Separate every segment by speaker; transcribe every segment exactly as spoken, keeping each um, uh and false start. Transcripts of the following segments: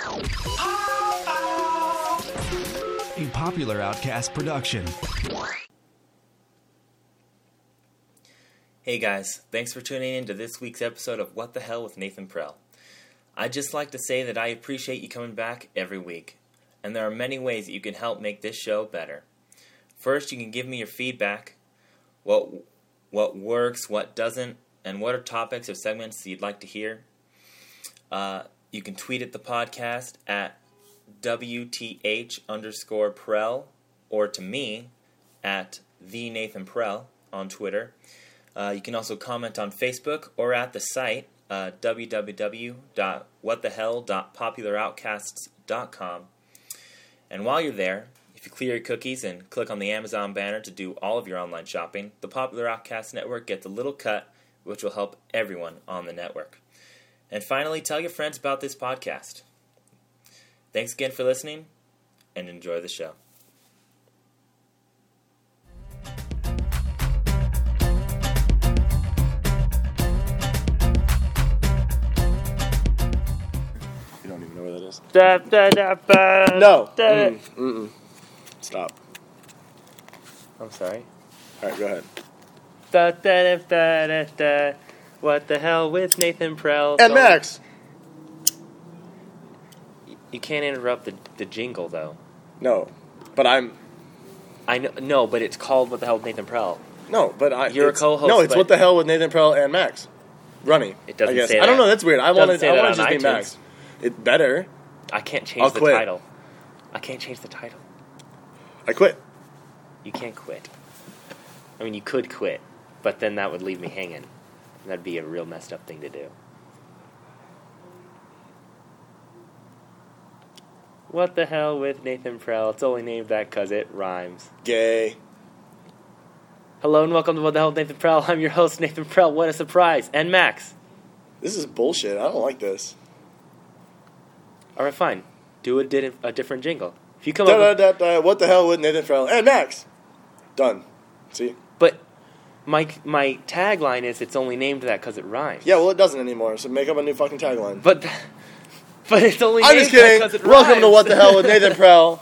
Speaker 1: A Popular Outcast production.
Speaker 2: Hey guys, thanks for tuning in to this week's episode of What the Hell with Nathan Prell. I'd just like to say that I appreciate you coming back every week, and there are many ways that you can help make this show better. First, you can give me your feedback, what what works, what doesn't, and what are topics or segments you'd like to hear. Uh, you can tweet at the podcast at W T H underscore Prell, or to me at the Nathan Prell on Twitter. Uh, you can also comment on Facebook or at the site uh, w w w dot what the hell dot popular outcasts dot com. And while you're there, if you clear your cookies and click on the Amazon banner to do all of your online shopping, the Popular Outcast Network gets a little cut, which will help everyone on the network. And finally, tell your friends about this podcast. Thanks again for listening, and enjoy the show.
Speaker 3: You don't even know where that is.
Speaker 2: Da, da, da, ba,
Speaker 3: No.
Speaker 2: da.
Speaker 3: Mm, mm-mm. Stop.
Speaker 2: I'm sorry.
Speaker 3: All right, go ahead.
Speaker 2: Da, da, da, da, da. What the hell with Nathan Prell?
Speaker 3: And Max.
Speaker 2: You can't interrupt the, the jingle, though.
Speaker 3: No, but I'm.
Speaker 2: I know, no, but it's called What the Hell with Nathan Prell.
Speaker 3: No, but I.
Speaker 2: You're a
Speaker 3: it's-
Speaker 2: co-host,
Speaker 3: No, it's
Speaker 2: but-
Speaker 3: what the hell with Nathan Prell and Max. Runny.
Speaker 2: It doesn't
Speaker 3: I guess.
Speaker 2: say
Speaker 3: I don't
Speaker 2: that.
Speaker 3: know. That's weird. I
Speaker 2: It doesn't
Speaker 3: want
Speaker 2: say
Speaker 3: to. I
Speaker 2: that
Speaker 3: want to
Speaker 2: on
Speaker 3: just be
Speaker 2: iTunes.
Speaker 3: Max. It better.
Speaker 2: I can't change
Speaker 3: I'll
Speaker 2: the
Speaker 3: quit.
Speaker 2: title. I can't change the title.
Speaker 3: I quit.
Speaker 2: You can't quit. I mean, you could quit, but then that would leave me hanging. That'd be a real messed up thing to do. What the hell with Nathan Prell? It's only named that because it rhymes.
Speaker 3: Gay.
Speaker 2: Hello and welcome to What the Hell with Nathan Prell. I'm your host, Nathan Prell. What a surprise. And Max.
Speaker 3: This is bullshit. I don't like this.
Speaker 2: All right, fine. Do a, di- a different jingle. If you come
Speaker 3: Da,
Speaker 2: up
Speaker 3: da,
Speaker 2: with...
Speaker 3: da, da, what the hell with Nathan Prell and Max? Done. See?
Speaker 2: But my, my tagline is it's only named that because it rhymes.
Speaker 3: Yeah, well, it doesn't anymore, so make up a new fucking tagline.
Speaker 2: But... th- But it's only
Speaker 3: I'm
Speaker 2: named
Speaker 3: just kidding.
Speaker 2: because it
Speaker 3: Welcome
Speaker 2: rhymes.
Speaker 3: to What the Hell with Nathan Prell.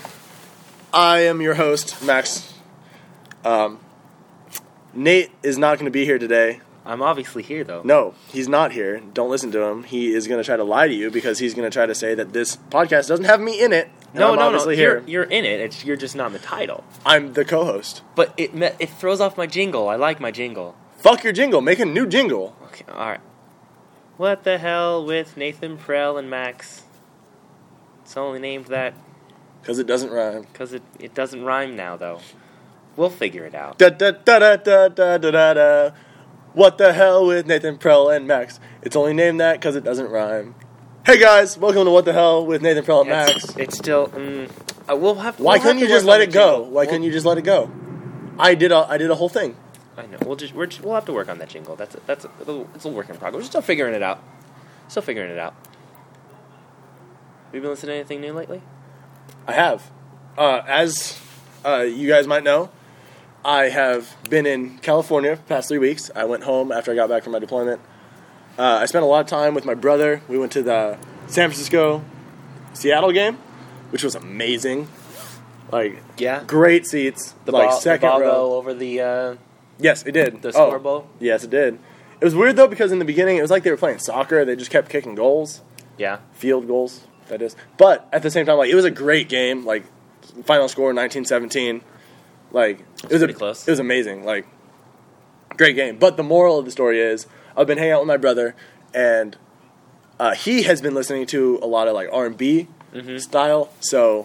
Speaker 3: I am your host, Max. Um, Nate is not going to be here today.
Speaker 2: I'm obviously here, though.
Speaker 3: No, he's not here. Don't listen to him. He is going to try to lie to you because he's going to try to say that this podcast doesn't have me in it. And
Speaker 2: No,
Speaker 3: I'm
Speaker 2: no, no.
Speaker 3: obviously
Speaker 2: You're,
Speaker 3: here.
Speaker 2: you're in it. It's, you're just not in the title.
Speaker 3: I'm the co-host.
Speaker 2: But it me- it throws off my jingle. I like my jingle.
Speaker 3: Fuck your jingle. Make a new jingle.
Speaker 2: Okay, all right. What the hell with Nathan Prell and Max? It's only named that
Speaker 3: Because it doesn't rhyme.
Speaker 2: because it, it doesn't rhyme now, though. We'll figure it out.
Speaker 3: Da da da da da da da da da. What the hell with Nathan Prell and Max? It's only named that because it doesn't rhyme. Hey guys, welcome to What the Hell with Nathan Prell and Max.
Speaker 2: It's, it's still... Mm, uh, we'll have.
Speaker 3: Why
Speaker 2: we'll have
Speaker 3: couldn't
Speaker 2: to
Speaker 3: you just
Speaker 2: work
Speaker 3: let
Speaker 2: on
Speaker 3: it
Speaker 2: the
Speaker 3: go?
Speaker 2: jingle.
Speaker 3: Why
Speaker 2: We'll-
Speaker 3: couldn't you just let it go? I did a I did a whole thing.
Speaker 2: I know. We'll just we're just, we'll have to work on that jingle. That's a, that's a, it's a work in progress. We're still figuring it out. Still figuring it out. Have you been listening to anything new lately?
Speaker 3: I have. Uh, as uh, you guys might know, I have been in California for the past three weeks. I went home after I got back from my deployment. Uh, I spent a lot of time with my brother. We went to the San Francisco-Seattle game, which was amazing. Like,
Speaker 2: Yeah.
Speaker 3: great seats.
Speaker 2: The
Speaker 3: like
Speaker 2: ball,
Speaker 3: second
Speaker 2: the ball
Speaker 3: row.
Speaker 2: go over the uh,
Speaker 3: Yes, it did.
Speaker 2: the
Speaker 3: Oh,
Speaker 2: Super Bowl.
Speaker 3: Yes, it did. It was weird though because in the beginning it was like they were playing soccer. They just kept kicking goals.
Speaker 2: Yeah.
Speaker 3: Field goals, that is. But at the same time, like, it was a great game. Like, final score nineteen seventeen. Like, it was
Speaker 2: pretty
Speaker 3: a,
Speaker 2: close.
Speaker 3: It was amazing. Like, great game. But the moral of the story is, I've been hanging out with my brother, and uh, he has been listening to a lot of like R and B
Speaker 2: Mhm.
Speaker 3: style. So,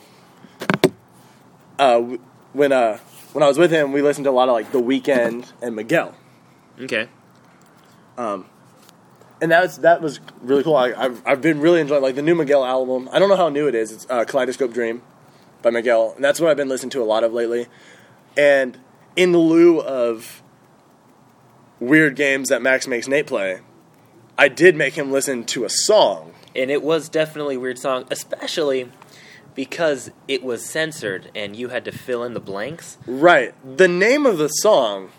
Speaker 3: uh, w- when uh when I was with him, we listened to a lot of like The Weeknd and Miguel.
Speaker 2: Okay.
Speaker 3: Um, and that was that was really cool. I, I've I've been really enjoying like the new Miguel album. I don't know how new it is. It's uh, Kaleidoscope Dream by Miguel, and that's what I've been listening to a lot of lately. And in lieu of weird games that Max makes Nate play, I did make him listen to a song.
Speaker 2: And it was definitely a weird song, especially because it was censored and you had to fill in the blanks.
Speaker 3: Right. The name of the song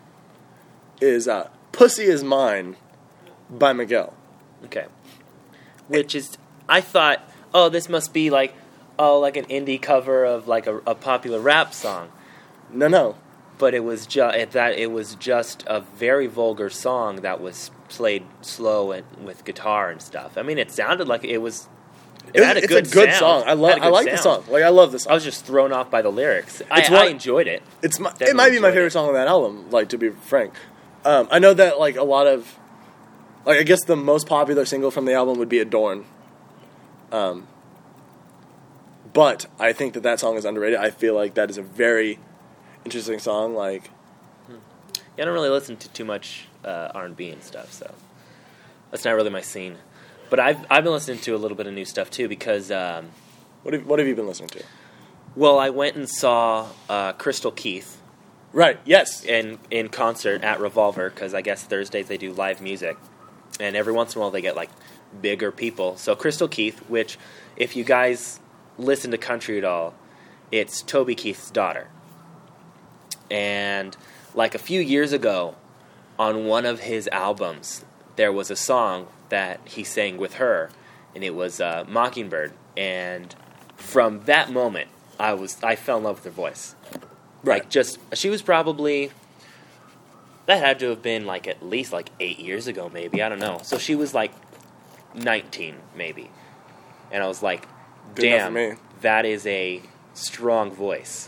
Speaker 3: is uh, "Pussy Is Mine" by Miguel.
Speaker 2: Okay. Which is, I thought, oh, this must be like, oh, like an indie cover of like a, a popular rap song.
Speaker 3: No, no.
Speaker 2: But it was just that it was just a very vulgar song that was played slow and with guitar and stuff. I mean, it sounded like it was. It, it had a
Speaker 3: it's
Speaker 2: good
Speaker 3: a good
Speaker 2: sound.
Speaker 3: song. I love. I like
Speaker 2: sound.
Speaker 3: the song. Like I love the song.
Speaker 2: I was just thrown off by the lyrics. I,
Speaker 3: It's one-
Speaker 2: I enjoyed it.
Speaker 3: It's my, it
Speaker 2: Definitely
Speaker 3: might be my
Speaker 2: enjoyed
Speaker 3: favorite
Speaker 2: it.
Speaker 3: song on that album. Like to be frank, um, I know that like a lot of, like I guess the most popular single from the album would be "Adorn." Um, but I think that that song is underrated. I feel like that is a very interesting song. Like,
Speaker 2: Yeah, I don't really listen to too much uh, R and B and stuff, so that's not really my scene. But I've I've been listening to a little bit of new stuff too because, um,
Speaker 3: what have what have you been listening to?
Speaker 2: well, I went and saw uh, Crystal Keith
Speaker 3: Right. Yes.
Speaker 2: in in concert at Revolver because I guess Thursdays they do live music, and every once in a while they get like bigger people. So Crystal Keith, which if you guys listen to country at all, it's Toby Keith's daughter. And like a few years ago, on one of his albums, there was a song that he sang with her, and it was uh, Mockingbird. And from that moment, I was I fell in love with her voice.
Speaker 3: Right.
Speaker 2: Like just she was probably that had to have been like at least like eight years ago, maybe I don't know. So she was like nineteen, maybe, and I was like,
Speaker 3: Good enough for
Speaker 2: damn,
Speaker 3: me.
Speaker 2: that is a strong voice.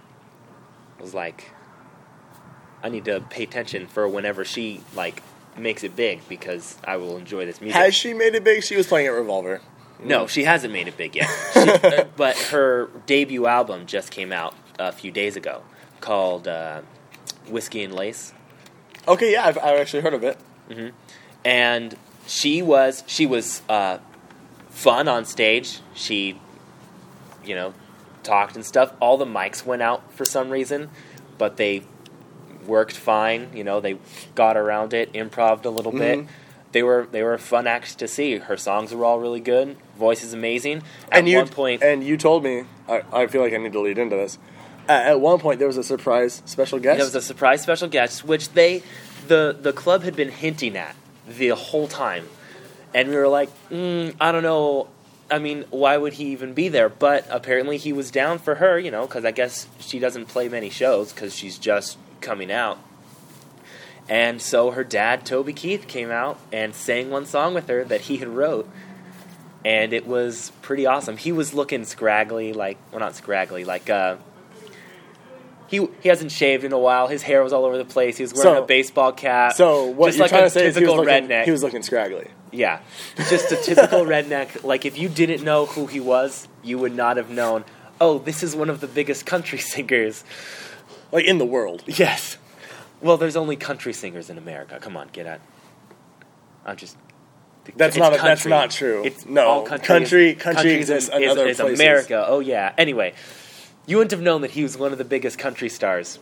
Speaker 2: I was like, I need to pay attention for whenever she like makes it big because I will enjoy this music.
Speaker 3: Has she made it big? She was playing at Revolver.
Speaker 2: No, she hasn't made it big yet. She, uh, but her debut album just came out a few days ago, called uh, Whiskey and Lace.
Speaker 3: Okay, yeah, I've, I've actually heard of it.
Speaker 2: And she was she was uh, fun on stage. She, you know, talked and stuff. All the mics went out for some reason, but they worked fine. You know, they got around it, improv'd a little bit. They were they were fun acts to see. Her songs were all really good. Voice is amazing. At
Speaker 3: and you,
Speaker 2: one point,
Speaker 3: and you told me, I, I feel like I need to lead into this. At, at one point, there was a surprise special guest.
Speaker 2: there was a surprise special guest, which they the the club had been hinting at the whole time, and we were like, mm, I don't know. I mean, why would he even be there? But apparently, he was down for her. You know, because I guess she doesn't play many shows because she's just coming out. And so her dad, Toby Keith, came out and sang one song with her that he had wrote. And it was pretty awesome. He was looking scraggly, like, well, not scraggly, like, uh, he he hasn't shaved in a while. His hair was all over the place. He was wearing
Speaker 3: So-
Speaker 2: a baseball cap.
Speaker 3: so what
Speaker 2: just
Speaker 3: you're
Speaker 2: like
Speaker 3: trying
Speaker 2: a
Speaker 3: to say is he was,
Speaker 2: typical
Speaker 3: looking,
Speaker 2: redneck.
Speaker 3: he was looking scraggly.
Speaker 2: Yeah, just a typical redneck. Like, if you didn't know who he was, you would not have known, oh, this is one of the biggest country singers.
Speaker 3: Like, in the world.
Speaker 2: Yes. Well, there's only country singers in America. Come on, get out. I'm just...
Speaker 3: That's
Speaker 2: it's
Speaker 3: not a- that's
Speaker 2: country.
Speaker 3: not true.
Speaker 2: It's
Speaker 3: No,
Speaker 2: all country.
Speaker 3: country-
Speaker 2: is,
Speaker 3: country
Speaker 2: is-
Speaker 3: exists
Speaker 2: is,
Speaker 3: in other
Speaker 2: is
Speaker 3: places.
Speaker 2: America. Oh yeah. Anyway, you wouldn't have known that he was one of the biggest country stars.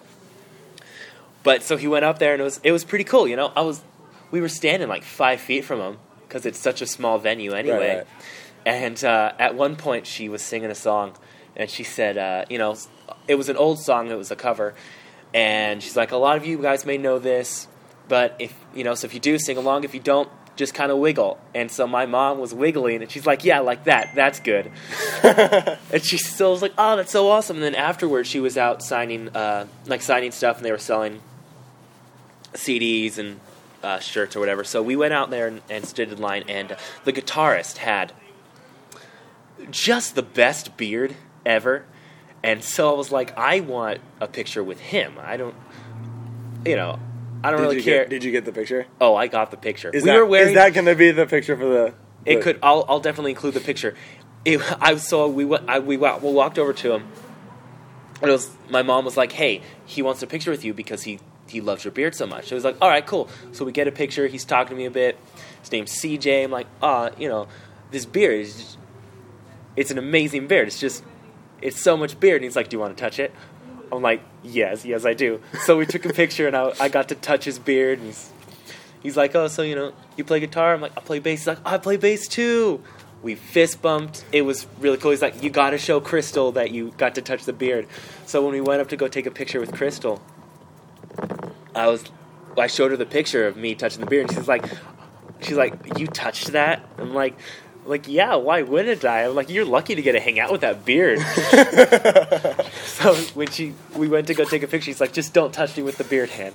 Speaker 2: But so he went up there, and it was it was pretty cool. You know, I was we were standing like five feet from him because it's such a small venue anyway.
Speaker 3: Right, right.
Speaker 2: And uh, at one point, she was singing a song, and she said, uh, you know, it was an old song. It was a cover. And she's like, a lot of you guys may know this, but if, you know, so if you do, sing along. If you don't, just kind of wiggle. And so my mom was wiggling, and she's like, yeah, like that. That's good. And she still was like, oh, that's so awesome. And then afterwards, she was out signing, uh, like signing stuff, and they were selling C Ds and uh, shirts or whatever. So we went out there and, and stood in line, and uh, the guitarist had just the best beard ever. And so I was like, I want a picture with him. I don't, you know, I don't
Speaker 3: Did
Speaker 2: really
Speaker 3: you
Speaker 2: care.
Speaker 3: Get, did you get the picture?
Speaker 2: Oh, I got the picture.
Speaker 3: Is
Speaker 2: we
Speaker 3: that,
Speaker 2: were wearing.
Speaker 3: Is that going to be the picture for the...
Speaker 2: It
Speaker 3: the-
Speaker 2: could. I'll. I'll definitely include the picture. It, I so we went. I, we, wa- we walked over to him. And it was. My mom was like, "Hey, he wants a picture with you because he he loves your beard so much." So I was like, "All right, cool." So we get a picture. He's talking to me a bit. His name's C J. I'm like, "Ah, you know, this beard is. Just, it's an amazing beard. It's just, it's so much beard." And he's like, "Do you want to touch it?" I'm like, "Yes, yes, I do." So we took a picture, and I I got to touch his beard, and he's, he's like, "Oh, so you know, you play guitar?" I'm like, "I play bass." He's like, "I play bass too." We fist bumped. It was really cool. He's like, "You got to show Crystal that you got to touch the beard." So when we went up to go take a picture with Crystal, I was, I showed her the picture of me touching the beard, and she's like, she's like, "You touched that?" I'm like,
Speaker 4: like, yeah, why wouldn't I? I'm like, you're lucky to get to hang out with that beard. So when she, we went to go take a picture, she's like, just don't touch me with the beard hand.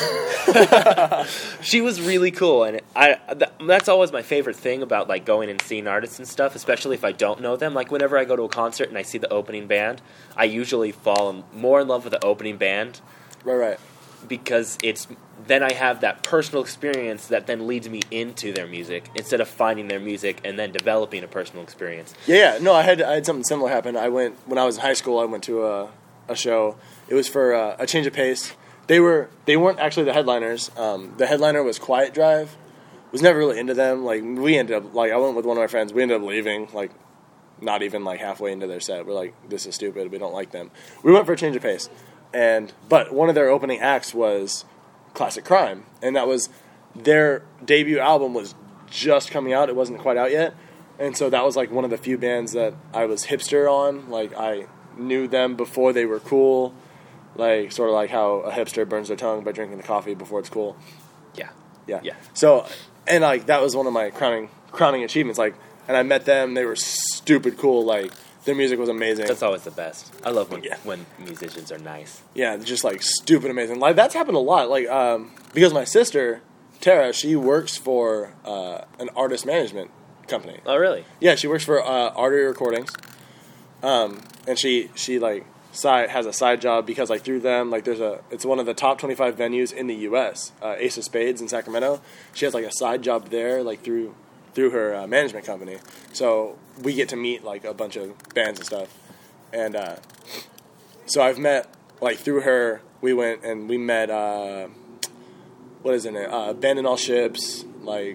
Speaker 4: She was really cool, and I th- that's always my favorite thing about, like, going and seeing artists and stuff, especially if I don't know them. Like, whenever I go to a concert and I see the opening band, I usually fall in, more in love with the opening band.
Speaker 3: Right, right.
Speaker 4: Because it's then I have that personal experience that then leads me into their music instead of finding their music and then developing a personal experience.
Speaker 3: Yeah, yeah. No, I had I had something similar happen. I went when I was in high school. I went to a a show. It was for uh, A Change of Pace. They were they weren't actually the headliners. Um, the headliner was Quiet Drive. Was never really into them. Like we ended up like I went with one of my friends. We ended up leaving like not even like halfway into their set. We're like, this is stupid. We don't like them. We went for A Change of Pace. And but one of their opening acts was Classic Crime, and that was their debut album was just coming out. It wasn't quite out yet, and so that was like one of the few bands that I was hipster on. Like I knew them before they were cool, like sort of like how a hipster burns their tongue by drinking the coffee before it's cool.
Speaker 4: Yeah,
Speaker 3: yeah,
Speaker 4: yeah.
Speaker 3: So and like that was one of my crowning crowning achievements. Like, and I met them. They were stupid cool. Like. Their music was amazing.
Speaker 4: That's always the best. I love when
Speaker 3: yeah.
Speaker 4: when musicians are nice.
Speaker 3: Yeah, just like stupid amazing. Like that's happened a lot. Like um, because my sister Tara, she works for uh, an artist management company.
Speaker 4: Oh, really?
Speaker 3: Yeah, she works for uh, Artery Recordings, um, and she she like side has a side job because like through them like there's a it's one of the top twenty-five venues in the U S Uh, Ace of Spades in Sacramento. She has like a side job there like through. through her uh, management company. So we get to meet, like, a bunch of bands and stuff. And uh, so I've met, like, through her, we went and we met, uh, what is it, uh, Abandon All Ships, like,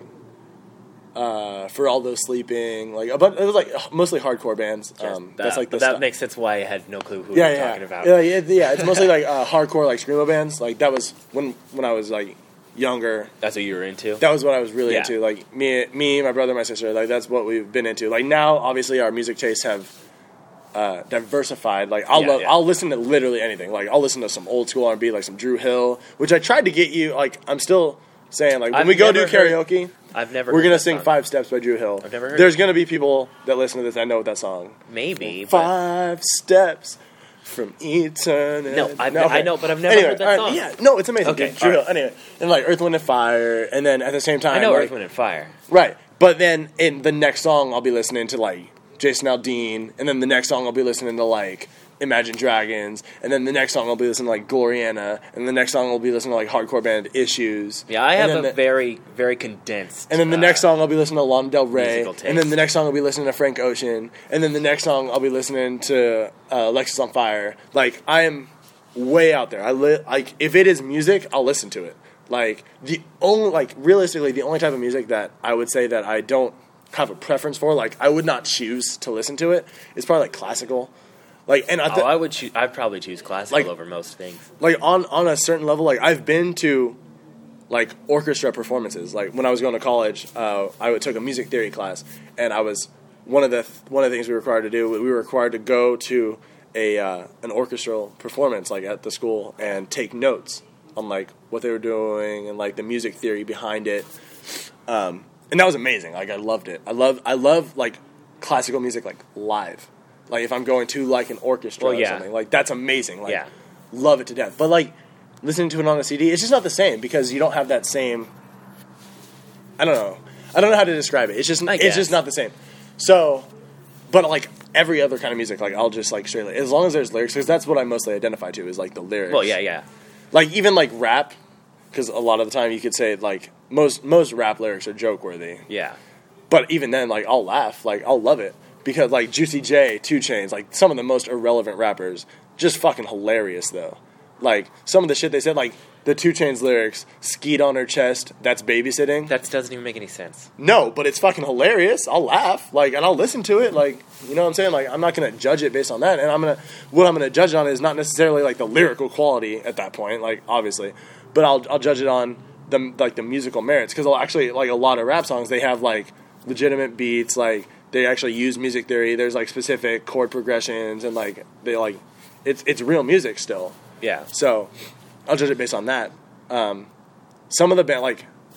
Speaker 3: uh, For All Those Sleeping, like, a bunch, it was, like, mostly hardcore bands. Um,
Speaker 4: that,
Speaker 3: that's, like, the
Speaker 4: that
Speaker 3: stu-
Speaker 4: makes sense why I had no clue who
Speaker 3: yeah,
Speaker 4: you were
Speaker 3: yeah.
Speaker 4: talking about.
Speaker 3: Yeah, yeah, yeah, it's mostly, like, uh, hardcore, like, screamo bands. Like, that was, when when I was, like, younger.
Speaker 4: That's what you were into?
Speaker 3: That was what I was really
Speaker 4: yeah.
Speaker 3: into. Like me, me, my brother, my sister. Like that's what we've been into. Like now, obviously, our music tastes have uh, diversified. Like I'll
Speaker 4: yeah,
Speaker 3: love,
Speaker 4: yeah.
Speaker 3: I'll listen to literally anything. Like I'll listen to some old school R and B, like some Drew Hill, which I tried to get you. Like I'm still saying, like when
Speaker 4: I've
Speaker 3: we go do
Speaker 4: never heard-
Speaker 3: karaoke,
Speaker 4: I've never.
Speaker 3: we're
Speaker 4: heard
Speaker 3: gonna
Speaker 4: that
Speaker 3: sing
Speaker 4: song.
Speaker 3: Five Steps by Drew Hill.
Speaker 4: I've never heard
Speaker 3: There's
Speaker 4: it.
Speaker 3: gonna be people that listen to this that know that song.
Speaker 4: Maybe. but-
Speaker 3: Five steps. From eternity.
Speaker 4: No, I've
Speaker 3: no,
Speaker 4: ne-
Speaker 3: okay.
Speaker 4: I know, but I've never
Speaker 3: anyway,
Speaker 4: heard that
Speaker 3: all right,
Speaker 4: song.
Speaker 3: Yeah, no, it's amazing.
Speaker 4: Okay,
Speaker 3: dude. Drew
Speaker 4: all
Speaker 3: Hill.
Speaker 4: right.
Speaker 3: Anyway, and like Earth, Wind, and Fire, and then at the same time,
Speaker 4: I know
Speaker 3: like,
Speaker 4: Earth, Wind, and Fire.
Speaker 3: right. But then in the next song, I'll be listening to like Jason Aldean, and then the next song I'll be listening to like Imagine Dragons, and then the next song I'll be listening to like Gloriana, and the next song I'll be listening to like hardcore band Issues.
Speaker 4: Yeah, I have
Speaker 3: and
Speaker 4: a
Speaker 3: then the,
Speaker 4: very, very condensed.
Speaker 3: And then the
Speaker 4: uh,
Speaker 3: next song I'll be listening to Lana Del Rey,
Speaker 4: musical taste.
Speaker 3: and then the next song I'll be listening to Frank Ocean, and then the next song I'll be listening to uh, Alexis on Fire. Like I am way out there. I li- like if it is music, I'll listen to it. Like the only like realistically the only type of music that I would say that I don't have a preference for, like I would not choose to listen to it, is probably like classical. Like and I th-
Speaker 4: oh, I would choose. I'd probably choose classical
Speaker 3: Like-
Speaker 4: over most things.
Speaker 3: like on on a certain level, like I've been to like orchestra performances. Like when I was going to college, uh, I took a music theory class, and I was one of the th- one of the things we were required to do. We were required to go to a uh, an orchestral performance, like at the school, and take notes on like what they were doing and like the music theory behind it. Um, and that was amazing. Like I loved it. I love I love like classical music like live. Like if I'm going to like an orchestra
Speaker 4: Well, yeah.
Speaker 3: or something, like that's amazing. Like
Speaker 4: Yeah.
Speaker 3: love it to death. But like listening to it on a C D, it's just not the same because you don't have that same. I don't know. I don't know how to describe it. It's just
Speaker 4: I
Speaker 3: it's
Speaker 4: guess.
Speaker 3: just not the same. So, but like every other kind of music, like I'll just like straight like, as long as there's lyrics, because that's what I mostly identify to is like the lyrics.
Speaker 4: Well, yeah, yeah.
Speaker 3: Like even like rap, because a lot of the time you could say like most most rap lyrics are joke worthy.
Speaker 4: Yeah.
Speaker 3: But even then, like I'll laugh, like I'll love it because like Juicy J, two Chainz, like some of the most irrelevant rappers, just fucking hilarious though. Like some of the shit they said, like the two Chainz lyrics, "Skeet on her chest, that's babysitting."
Speaker 4: That doesn't even make any sense.
Speaker 3: No, but it's fucking hilarious. I'll laugh, like, and I'll listen to it, like, you know what I'm saying? Like, I'm not gonna judge it based on that, and I'm gonna what I'm gonna judge it on is not necessarily like the lyrical quality at that point, like obviously, but I'll I'll judge it on the like the musical merits because actually like a lot of rap songs they have like legitimate beats, like they actually use music theory. There's like specific chord progressions and like they like it's it's real music still.
Speaker 4: Yeah.
Speaker 3: So I'll judge it based on that. Um, some of the band like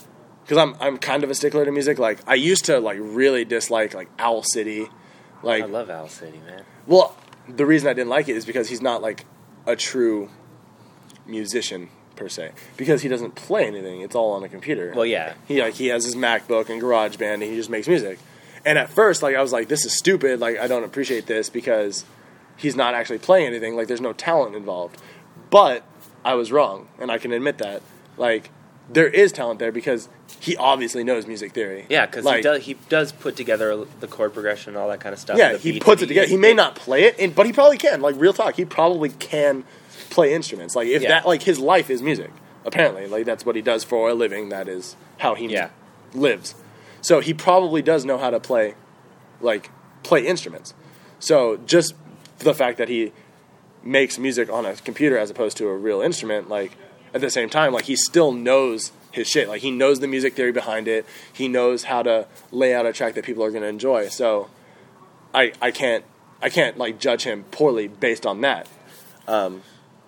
Speaker 3: because I'm I'm kind of a stickler to music. Like I used to like really dislike like Owl City. Like
Speaker 4: I love Owl City, man.
Speaker 3: Well, the reason I didn't like it is because he's not like a true musician per se, because he doesn't play anything. It's all on a computer.
Speaker 4: Well, yeah.
Speaker 3: He like he has his MacBook and GarageBand, and he just makes music. And at first, like I was like, this is stupid. Like I don't appreciate this because he's not actually playing anything. Like there's no talent involved. But I was wrong, and I can admit that. Like there is talent there because he obviously knows music theory.
Speaker 4: Yeah, because
Speaker 3: like,
Speaker 4: he does he does put together the chord progression and all that kind of stuff.
Speaker 3: Yeah,
Speaker 4: the
Speaker 3: he
Speaker 4: beat
Speaker 3: puts
Speaker 4: that
Speaker 3: it together. He may not play it, and, but he probably can. Like real talk, he probably can play instruments. Like if
Speaker 4: Yeah.
Speaker 3: that, like his life is music. Apparently, like that's what he does for a living. That is how he
Speaker 4: Yeah.
Speaker 3: lives. So he probably does know how to play, like play instruments. So just the fact that he makes music on a computer as opposed to a real instrument, like at the same time, like he still knows his shit. Like he knows the music theory behind it. He knows how to lay out a track that people are going to enjoy. So I I can't I can't like judge him poorly based on that. Um,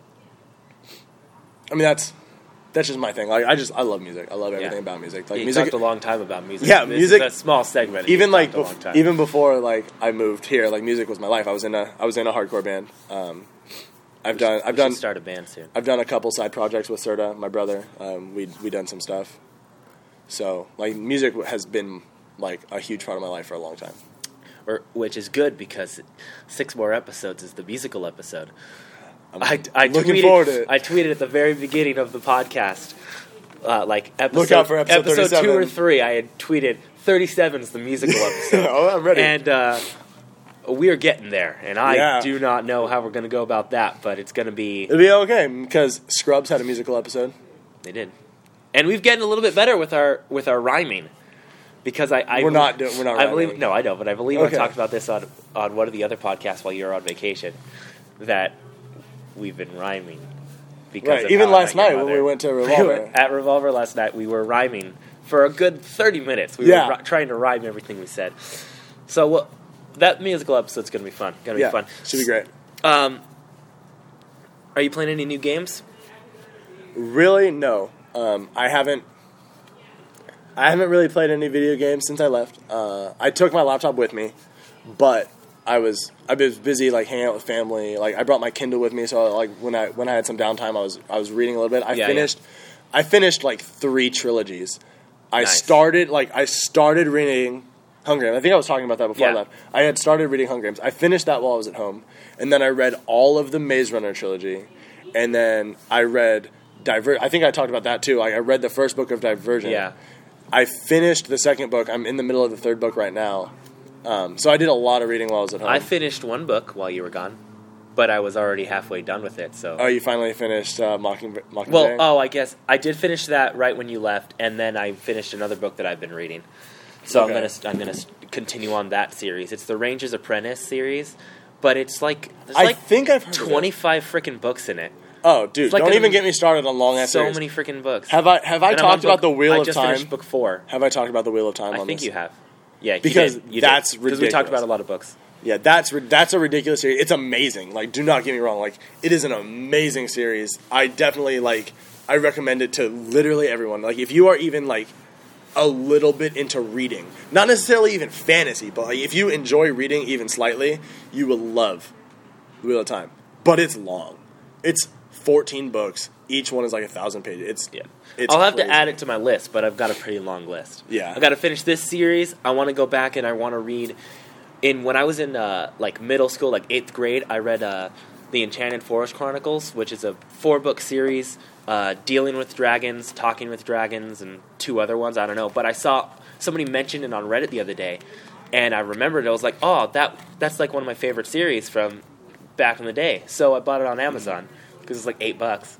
Speaker 3: I mean that's that's just my thing. Like I just I love music. I love everything
Speaker 4: Yeah.
Speaker 3: about music. Like
Speaker 4: He
Speaker 3: music.
Speaker 4: talked a long time about music.
Speaker 3: Yeah,
Speaker 4: This
Speaker 3: music-
Speaker 4: is a small segment.
Speaker 3: Even
Speaker 4: He
Speaker 3: like
Speaker 4: talked a long
Speaker 3: bef-
Speaker 4: time.
Speaker 3: even before like I moved here, like music was my life. I was in a I was in a hardcore band. Um, I've
Speaker 4: We
Speaker 3: done
Speaker 4: should-
Speaker 3: I've
Speaker 4: we
Speaker 3: done
Speaker 4: should start a band soon.
Speaker 3: I've done a couple side projects with Serta, my brother. Um, we we done some stuff. So like music has been like a huge part of my life for a long time.
Speaker 4: Or, which is good because six more episodes is the musical episode.
Speaker 3: I'm
Speaker 4: I, I
Speaker 3: looking
Speaker 4: tweeted,
Speaker 3: forward to it.
Speaker 4: I tweeted at the very beginning of the podcast, uh, like episode,
Speaker 3: Look out for episode
Speaker 4: two
Speaker 3: thirty-seven.
Speaker 4: or three. I had tweeted thirty-seven is the musical episode.
Speaker 3: Oh, I'm ready.
Speaker 4: And uh, we are getting there, and I
Speaker 3: Yeah.
Speaker 4: do not know how we're going to go about that, but it's going to be.
Speaker 3: It'll be okay because Scrubs had a musical episode.
Speaker 4: They did, and we've gotten a little bit better with our with our rhyming. Because I, I
Speaker 3: We're not do- we're not
Speaker 4: I believe
Speaker 3: rhyming.
Speaker 4: no, I know, but I believe
Speaker 3: Okay.
Speaker 4: I talked about this on on one of the other podcasts while you were on vacation. That we've been rhyming. Because
Speaker 3: Right.
Speaker 4: of
Speaker 3: Even
Speaker 4: How I
Speaker 3: last
Speaker 4: Met Your
Speaker 3: night when
Speaker 4: Mother.
Speaker 3: we went to
Speaker 4: We
Speaker 3: Revolver.
Speaker 4: went- at Revolver last night, we were rhyming for a good thirty minutes. We
Speaker 3: Yeah.
Speaker 4: were ri- trying to rhyme everything we said. So well, that musical episode's going to be fun. Going to
Speaker 3: yeah,
Speaker 4: be fun.
Speaker 3: should be great.
Speaker 4: Um, are you playing any new games?
Speaker 3: Really, no. Um, I haven't. I haven't really played any video games since I left. Uh, I took my laptop with me, but I was I was busy like hanging out with family. Like I brought my Kindle with me, so like when I when I had some downtime, I was I was reading a little bit. I
Speaker 4: Yeah,
Speaker 3: finished I finished like three trilogies. I
Speaker 4: Nice.
Speaker 3: started like I started reading Hunger Games. I think I was talking about that before I
Speaker 4: Yeah.
Speaker 3: left. I had started reading Hunger Games. I finished that while I was at home, and then I read all of the Maze Runner trilogy, and then I read Diver. I think I talked about that too. Like I read the first book of Divergent.
Speaker 4: Yeah.
Speaker 3: I finished the second book. I'm in the middle of the third book right now. Um, so I did a lot of reading while I was at home.
Speaker 4: I finished one book while you were gone, but I was already halfway done with it. So.
Speaker 3: Oh, you finally finished uh, Mocking, Mockingjay?
Speaker 4: Well, oh, I guess I did finish that right when you left, and then I finished another book that I've been reading. So
Speaker 3: Okay.
Speaker 4: I'm gonna I'm gonna continue on that series. It's the Ranger's Apprentice series, but it's like there's
Speaker 3: I
Speaker 4: like
Speaker 3: think I've heard of it.
Speaker 4: twenty-five freaking books in it.
Speaker 3: Oh, dude,
Speaker 4: it's like
Speaker 3: don't
Speaker 4: a-
Speaker 3: even get me started on long ass
Speaker 4: So
Speaker 3: series.
Speaker 4: many freaking books.
Speaker 3: Have I have I
Speaker 4: And I'm on
Speaker 3: talked about
Speaker 4: book-
Speaker 3: the Wheel
Speaker 4: I
Speaker 3: of
Speaker 4: just
Speaker 3: Time?
Speaker 4: finished book four.
Speaker 3: Have I talked about the Wheel of Time
Speaker 4: I
Speaker 3: on
Speaker 4: think
Speaker 3: this?
Speaker 4: you have. Yeah, you
Speaker 3: Because
Speaker 4: did. You
Speaker 3: that's
Speaker 4: because we talked
Speaker 3: ridiculous.
Speaker 4: about a lot of books.
Speaker 3: Yeah, that's ri- that's a ridiculous series. It's amazing. Like, do not get me wrong. Like, it is an amazing series. I definitely like. I recommend it to literally everyone. Like, if you are even like a little bit into reading, not necessarily even fantasy, but like, if you enjoy reading even slightly, you will love Wheel of Time. But it's long. It's fourteen books. Each one is like a thousand pages. It's
Speaker 4: Yeah.
Speaker 3: It's
Speaker 4: I'll have
Speaker 3: crazy.
Speaker 4: to add it to my list, but I've got a pretty long list.
Speaker 3: Yeah.
Speaker 4: I got to finish this series. I want to go back and I want to read. In when I was in uh, like middle school, like eighth grade, I read uh, the Enchanted Forest Chronicles, which is a four book series uh, dealing with dragons, talking with dragons, and two other ones. I don't know, but I saw somebody mention it on Reddit the other day, and I remembered. I was like, oh, that that's like one of my favorite series from back in the day. So I bought it on Amazon because it's like eight bucks.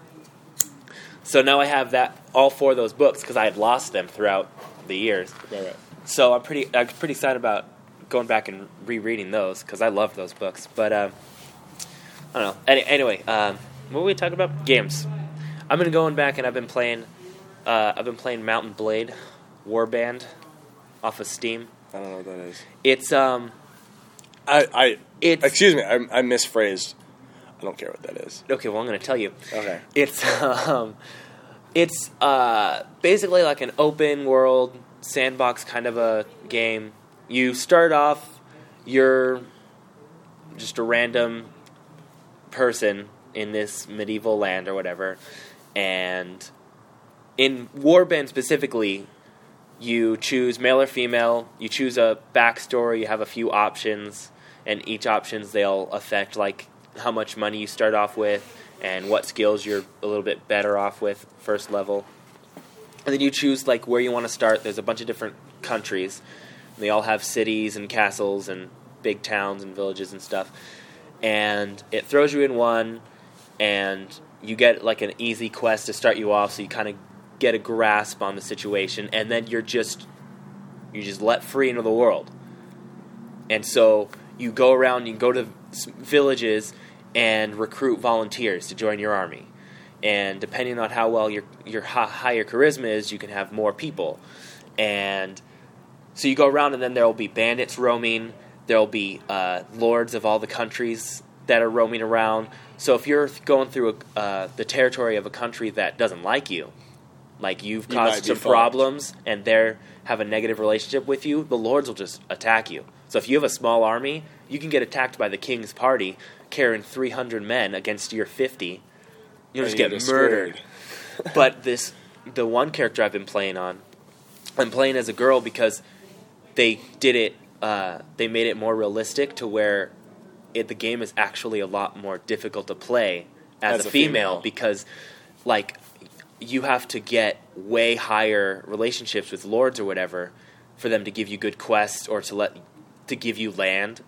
Speaker 4: So now I have that all four of those books because I had lost them throughout the years.
Speaker 3: Right, right.
Speaker 4: So I'm pretty I'm pretty excited about going back and rereading those because I love those books. But uh, I don't know. Any, anyway, um, what were we talking about? Games. I've been going back and I've been playing. Uh, I've been playing Mountain Blade Warband off of Steam.
Speaker 3: I don't know what that is.
Speaker 4: It's um.
Speaker 3: I, I
Speaker 4: It's
Speaker 3: excuse me. I, I misphrased. I don't care what that is.
Speaker 4: okay. Well, I'm going to tell you.
Speaker 3: Okay.
Speaker 4: It's um. It's uh, basically like an open world sandbox kind of a game. You start off, you're just a random person in this medieval land or whatever, and in Warband specifically, you choose male or female, you choose a backstory, you have a few options, and each options they'll affect like how much money you start off with and what skills you're a little bit better off with first level. And then you choose like where you want to start. There's a bunch of different countries. They all have cities and castles and big towns and villages and stuff. And it throws you in one, and you get like an easy quest to start you off, so you kind of get a grasp on the situation, and then you're just you just let free into the world. And so you go around, you go to villages and recruit volunteers to join your army. And depending on how well your your high your charisma is, you can have more people. And so you go around, and then there will be bandits roaming. There will be uh, lords of all the countries that are roaming around. So if you're going through a, uh, the territory of a country that doesn't like you, like you've
Speaker 3: You
Speaker 4: caused
Speaker 3: might be
Speaker 4: some
Speaker 3: fucked.
Speaker 4: problems, and they have a negative relationship with you, the lords will just attack you. So if you have a small army, you can get attacked by the king's party, carrying three hundred men against your fifty. You'll just
Speaker 3: And you
Speaker 4: get
Speaker 3: get
Speaker 4: murdered. But this, the one character I've been playing on, I'm playing as a girl because they did it, uh, they made it more realistic to where it, the game is actually a lot more difficult to play as,
Speaker 3: As
Speaker 4: a,
Speaker 3: a
Speaker 4: female,
Speaker 3: female.
Speaker 4: because, like, you have to get way higher relationships with lords or whatever for them to give you good quests or to let to give you land.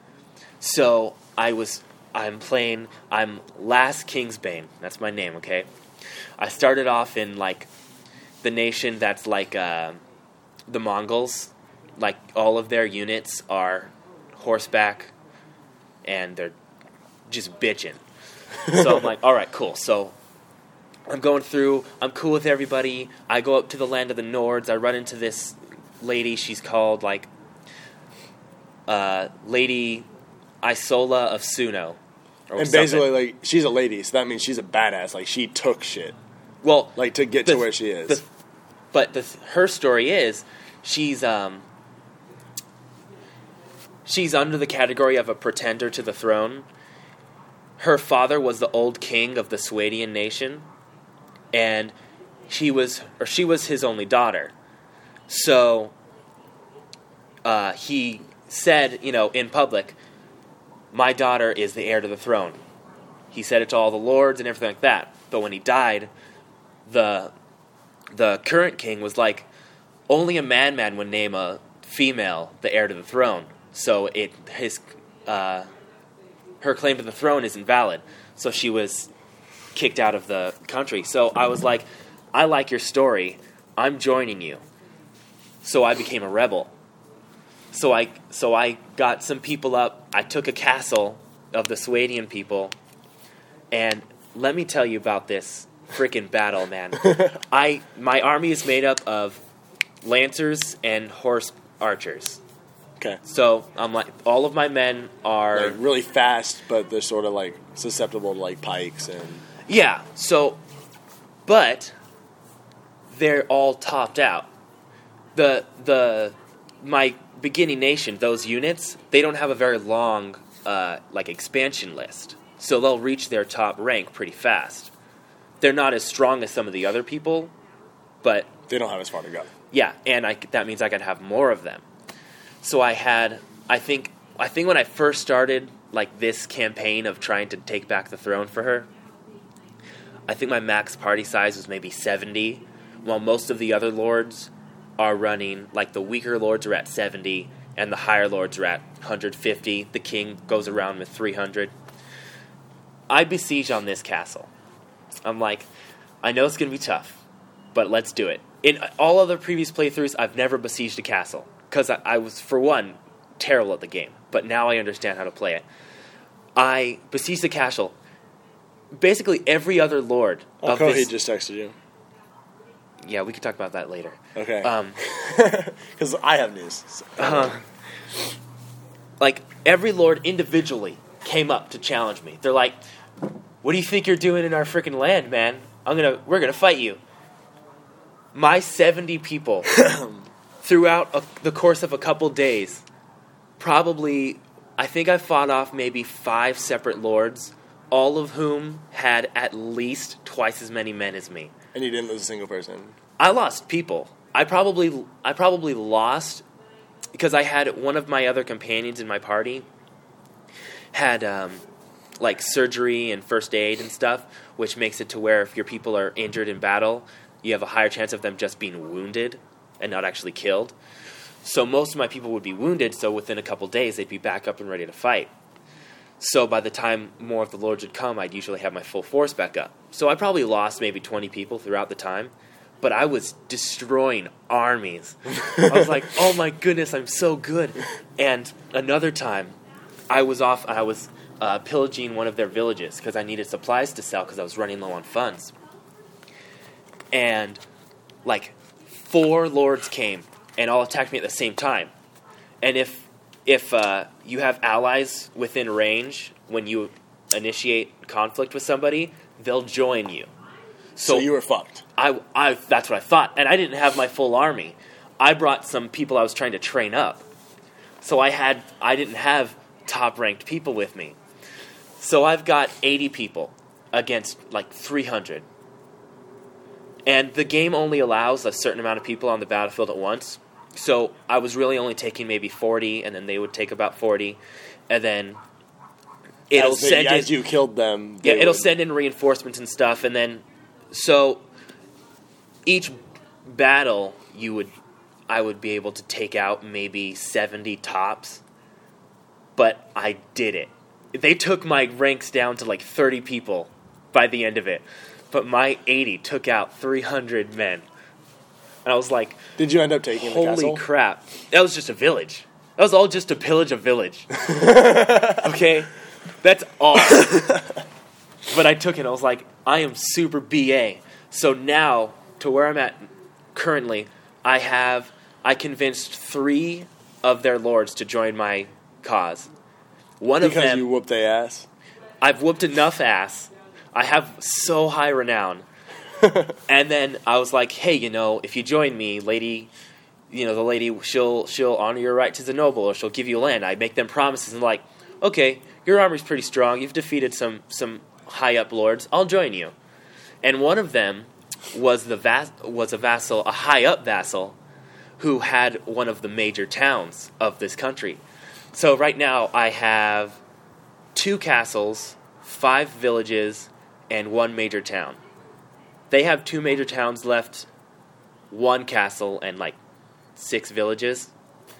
Speaker 4: So I was I'm playing I'm Last Kingsbane. That's my name, okay? I started off in like the nation that's like uh, the Mongols. Like all of their units are horseback and they're just bitching. So I'm like, all right, cool. So I'm going through, I'm cool with everybody. I go up to the land of the Nords. I run into this lady. She's called, like, uh, Lady Isola of Suno. Or
Speaker 3: And
Speaker 4: something.
Speaker 3: basically, like, she's a lady, so that means she's a badass. Like, she took shit.
Speaker 4: well,
Speaker 3: Like, to get
Speaker 4: the-
Speaker 3: to where she is.
Speaker 4: the- but the, her story is, she's, um, she's under the category of a pretender to the throne. Her father was the old king of the Swadian nation, and she was, or she was his only daughter. So uh, he said, you know, in public, my daughter is the heir to the throne. He said it to all the lords and everything like that. But when he died, the the current king was like, only a madman would name a female the heir to the throne. So it his uh, her claim to the throne is invalid. So she was kicked out of the country. So I was like, I like your story. I'm joining you. So I became a rebel. So I so I got some people up. I took a castle of the Swadian people. And let me tell you about this freaking battle, man. I my army is made up of lancers and horse archers.
Speaker 3: Okay.
Speaker 4: So I'm like, all of my men are
Speaker 3: Like, really fast, but they're sort of, like, susceptible to, like, pikes and...
Speaker 4: yeah. So, but they're all topped out. The the my beginning nation, those units, they don't have a very long uh, like expansion list, so they'll reach their top rank pretty fast. They're not as strong as some of the other people, but
Speaker 3: They don't have as far to go.
Speaker 4: yeah, and I, that means I could have more of them. So I had, I think, I think when I first started like this campaign of trying to take back the throne for her, I think my max party size was maybe seventy, while most of the other lords are running, like the weaker lords are at seventy, and the higher lords are at one hundred fifty. The king goes around with three hundred. I besiege on this castle. I'm like, I know it's going to be tough, but let's do it. In all other previous playthroughs, I've never besieged a castle, because I, I was, for one, terrible at the game, but now I understand how to play it. I besieged the castle. Basically, every other lord
Speaker 3: Oh,
Speaker 4: of
Speaker 3: Kohi
Speaker 4: this...
Speaker 3: just texted you.
Speaker 4: Yeah, we can talk about that later.
Speaker 3: Okay.
Speaker 4: Um,
Speaker 3: Because I have news. So-
Speaker 4: uh, like, every lord individually came up to challenge me. They're like, what do you think you're doing in our freaking land, man? I'm gonna, we're gonna fight you. my seventy people throughout a, the course of a couple days, probably, I think I fought off maybe five separate lords, all of whom had at least twice as many men as me.
Speaker 3: And you didn't lose a single person.
Speaker 4: I lost people. I probably I probably lost because I had one of my other companions in my party had um, like surgery and first aid and stuff, which makes it to where if your people are injured in battle, you have a higher chance of them just being wounded and not actually killed. So most of my people would be wounded, so within a couple days they'd be back up and ready to fight. So by the time more of the lords would come, I'd usually have my full force back up. So I probably lost maybe twenty people throughout the time, but I was destroying armies. I was like, oh my goodness, I'm so good. And another time, I was off, I was uh, pillaging one of their villages because I needed supplies to sell because I was running low on funds. And like four lords came and all attacked me at the same time. And if if uh, you have allies within range when you initiate conflict with somebody, they'll join you.
Speaker 3: So, so you were fucked.
Speaker 4: I, I, that's what I thought. And I didn't have my full army. I brought some people I was trying to train up. So I had I didn't have top-ranked people with me. So I've got eighty people against like three hundred. And the game only allows a certain amount of people on the battlefield at once. So I was really only taking maybe forty, and then they would take about forty. And then it'll
Speaker 3: as they,
Speaker 4: send
Speaker 3: as
Speaker 4: in...
Speaker 3: you killed them.
Speaker 4: Yeah, it'll
Speaker 3: would.
Speaker 4: send in reinforcements and stuff. And then... So each battle, you would... I would be able to take out maybe seventy tops. But I did it. They took my ranks down to like thirty people by the end of it. But my eighty took out three hundred men. And I was like...
Speaker 3: Did you end up taking the castle?
Speaker 4: Holy crap. That was just a village. That was all just to pillage a village. Okay? That's all. But I took it. I was like, I am super B A. So now, to where I'm at currently, I have... I convinced three of their lords to join my cause. One
Speaker 3: because
Speaker 4: of them...
Speaker 3: you whooped their ass?
Speaker 4: I've whooped enough ass. I have so high renown. And then I was like, hey, you know, if you join me, lady, you know, the lady, she'll she'll honor your right to the noble, or she'll give you land. I make them promises, and like, okay, your army's pretty strong. You've defeated some some high-up lords. I'll join you. And one of them was the vas- was a vassal, a high-up vassal, who had one of the major towns of this country. So right now I have two castles, five villages, and one major town. They have two major towns left, one castle, and like six villages.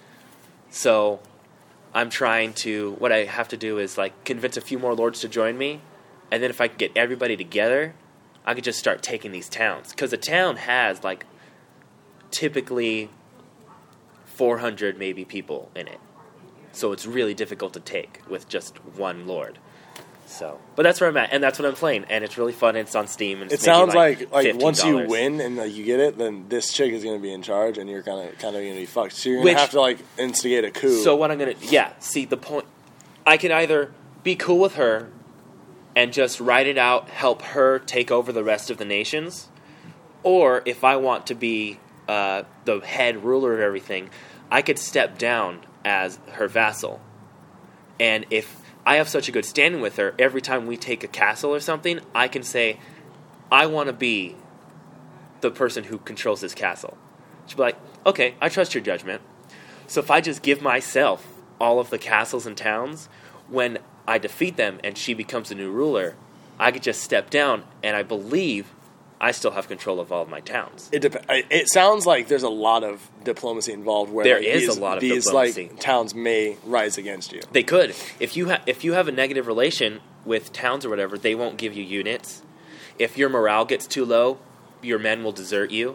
Speaker 4: So I'm trying to, what I have to do is like convince a few more lords to join me, and then if I can get everybody together, I could just start taking these towns. Because a town has like typically four hundred maybe people in it. So it's really difficult to take with just one lord. So, but that's where I'm at, and that's what I'm playing, and it's really fun. And it's on Steam. And it's
Speaker 3: it sounds
Speaker 4: like
Speaker 3: like like once you win and like, you get it, then this chick is going to be in charge, and you're kind of kind of going to be fucked. So you're going to have to like instigate a coup.
Speaker 4: So what I'm going to yeah, see the point. I can either be cool with her and just write it out, help her take over the rest of the nations, or if I want to be uh, the head ruler of everything, I could step down as her vassal, and if I have such a good standing with her, every time we take a castle or something, I can say, I want to be the person who controls this castle. She'll be like, okay, I trust your judgment. So if I just give myself all of the castles and towns, when I defeat them and she becomes the new ruler, I could just step down, and I believe I still have control of all of my towns.
Speaker 3: It dep- It sounds like there's a lot of diplomacy involved. Where
Speaker 4: there
Speaker 3: like,
Speaker 4: is
Speaker 3: these,
Speaker 4: a lot of
Speaker 3: these
Speaker 4: diplomacy.
Speaker 3: Like towns may rise against you.
Speaker 4: They could. If you ha- if you have a negative relation with towns or whatever, they won't give you units. If your morale gets too low, your men will desert you.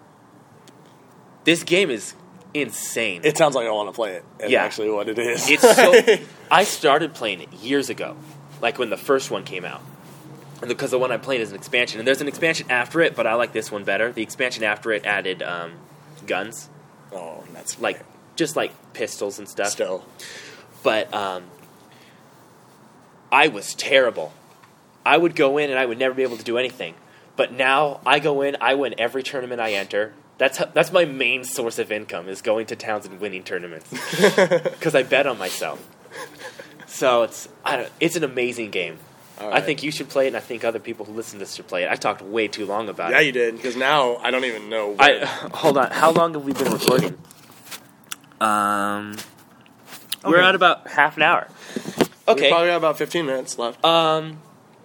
Speaker 4: This game is insane.
Speaker 3: It sounds like I want to play it. It's
Speaker 4: yeah.
Speaker 3: actually what it is.
Speaker 4: It's so. I started playing it years ago, like when the first one came out. Because the one I'm playing is an expansion. And there's an expansion after it, but I like this one better. The expansion after it added um, guns.
Speaker 3: Oh, that's
Speaker 4: like
Speaker 3: fair.
Speaker 4: Just like pistols and stuff.
Speaker 3: Still.
Speaker 4: But um, I was terrible. I would go in and I would never be able to do anything. But now I go in, I win every tournament I enter. That's how, that's my main source of income, is going to towns and winning tournaments because I bet on myself. So it's I don't, it's an amazing game.
Speaker 3: All
Speaker 4: I
Speaker 3: right.
Speaker 4: think you should play it, and I think other people who listen to this should play it. I talked way too long about
Speaker 3: Yeah,
Speaker 4: it.
Speaker 3: you did, because now I don't even know.
Speaker 4: I
Speaker 3: Where.
Speaker 4: hold on. How long have we been recording? Um, we're
Speaker 3: Okay.
Speaker 4: at about half an hour.
Speaker 3: We
Speaker 4: Okay.
Speaker 3: probably got about fifteen minutes left.
Speaker 4: Um.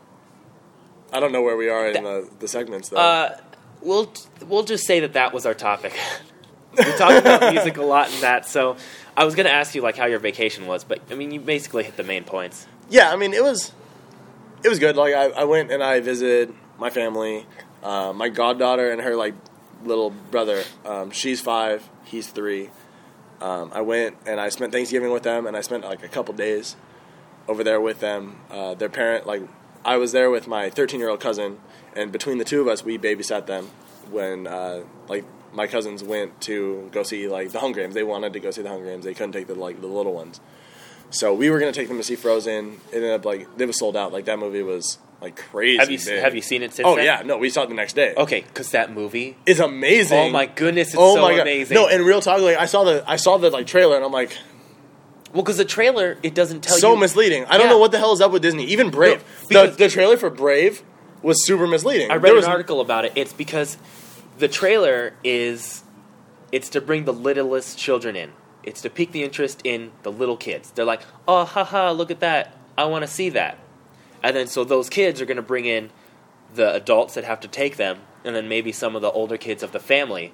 Speaker 3: I don't know where we are in the, the segments, though.
Speaker 4: Uh. We'll we'll just say that that was our topic. We talked about music a lot in that, so I was going to ask you like how your vacation was, but I mean you basically hit the main points.
Speaker 3: Yeah, I mean, it was it was good. Like, I, I went and I visited my family, uh, my goddaughter and her, like, little brother. Um, she's five, he's three. Um, I went and I spent Thanksgiving with them, and I spent, like, a couple days over there with them. Uh, their parent, like, I was there with my thirteen-year-old cousin, and between the two of us, we babysat them when, uh, like, my cousins went to go see, like, the Hunger Games. They wanted to go see the Hunger Games. They couldn't take the, like, the little ones. So we were going to take them to see Frozen. It ended up, like, they was sold out. Like, that movie was, like, crazy
Speaker 4: Have you
Speaker 3: big.
Speaker 4: have you seen it since
Speaker 3: Oh,
Speaker 4: then?
Speaker 3: yeah. No, we saw it the next day.
Speaker 4: Okay, because that movie.
Speaker 3: It's amazing.
Speaker 4: Oh my goodness, it's
Speaker 3: oh
Speaker 4: so
Speaker 3: my God.
Speaker 4: amazing.
Speaker 3: No, and real talk, like, I saw the, I saw the, like, trailer, and I'm like,
Speaker 4: Well, because the trailer, it doesn't tell
Speaker 3: so
Speaker 4: you.
Speaker 3: misleading. I don't
Speaker 4: Yeah.
Speaker 3: know what the hell is up with Disney. Even Brave.
Speaker 4: No,
Speaker 3: the,
Speaker 4: because-
Speaker 3: the trailer for Brave was super misleading.
Speaker 4: I
Speaker 3: There
Speaker 4: read
Speaker 3: was,
Speaker 4: an article about it. It's because the trailer is, it's to bring the littlest children in. It's to pique the interest in the little kids. They're like, oh, haha, look at that. I want to see that. And then so those kids are going to bring in the adults that have to take them, and then maybe some of the older kids of the family.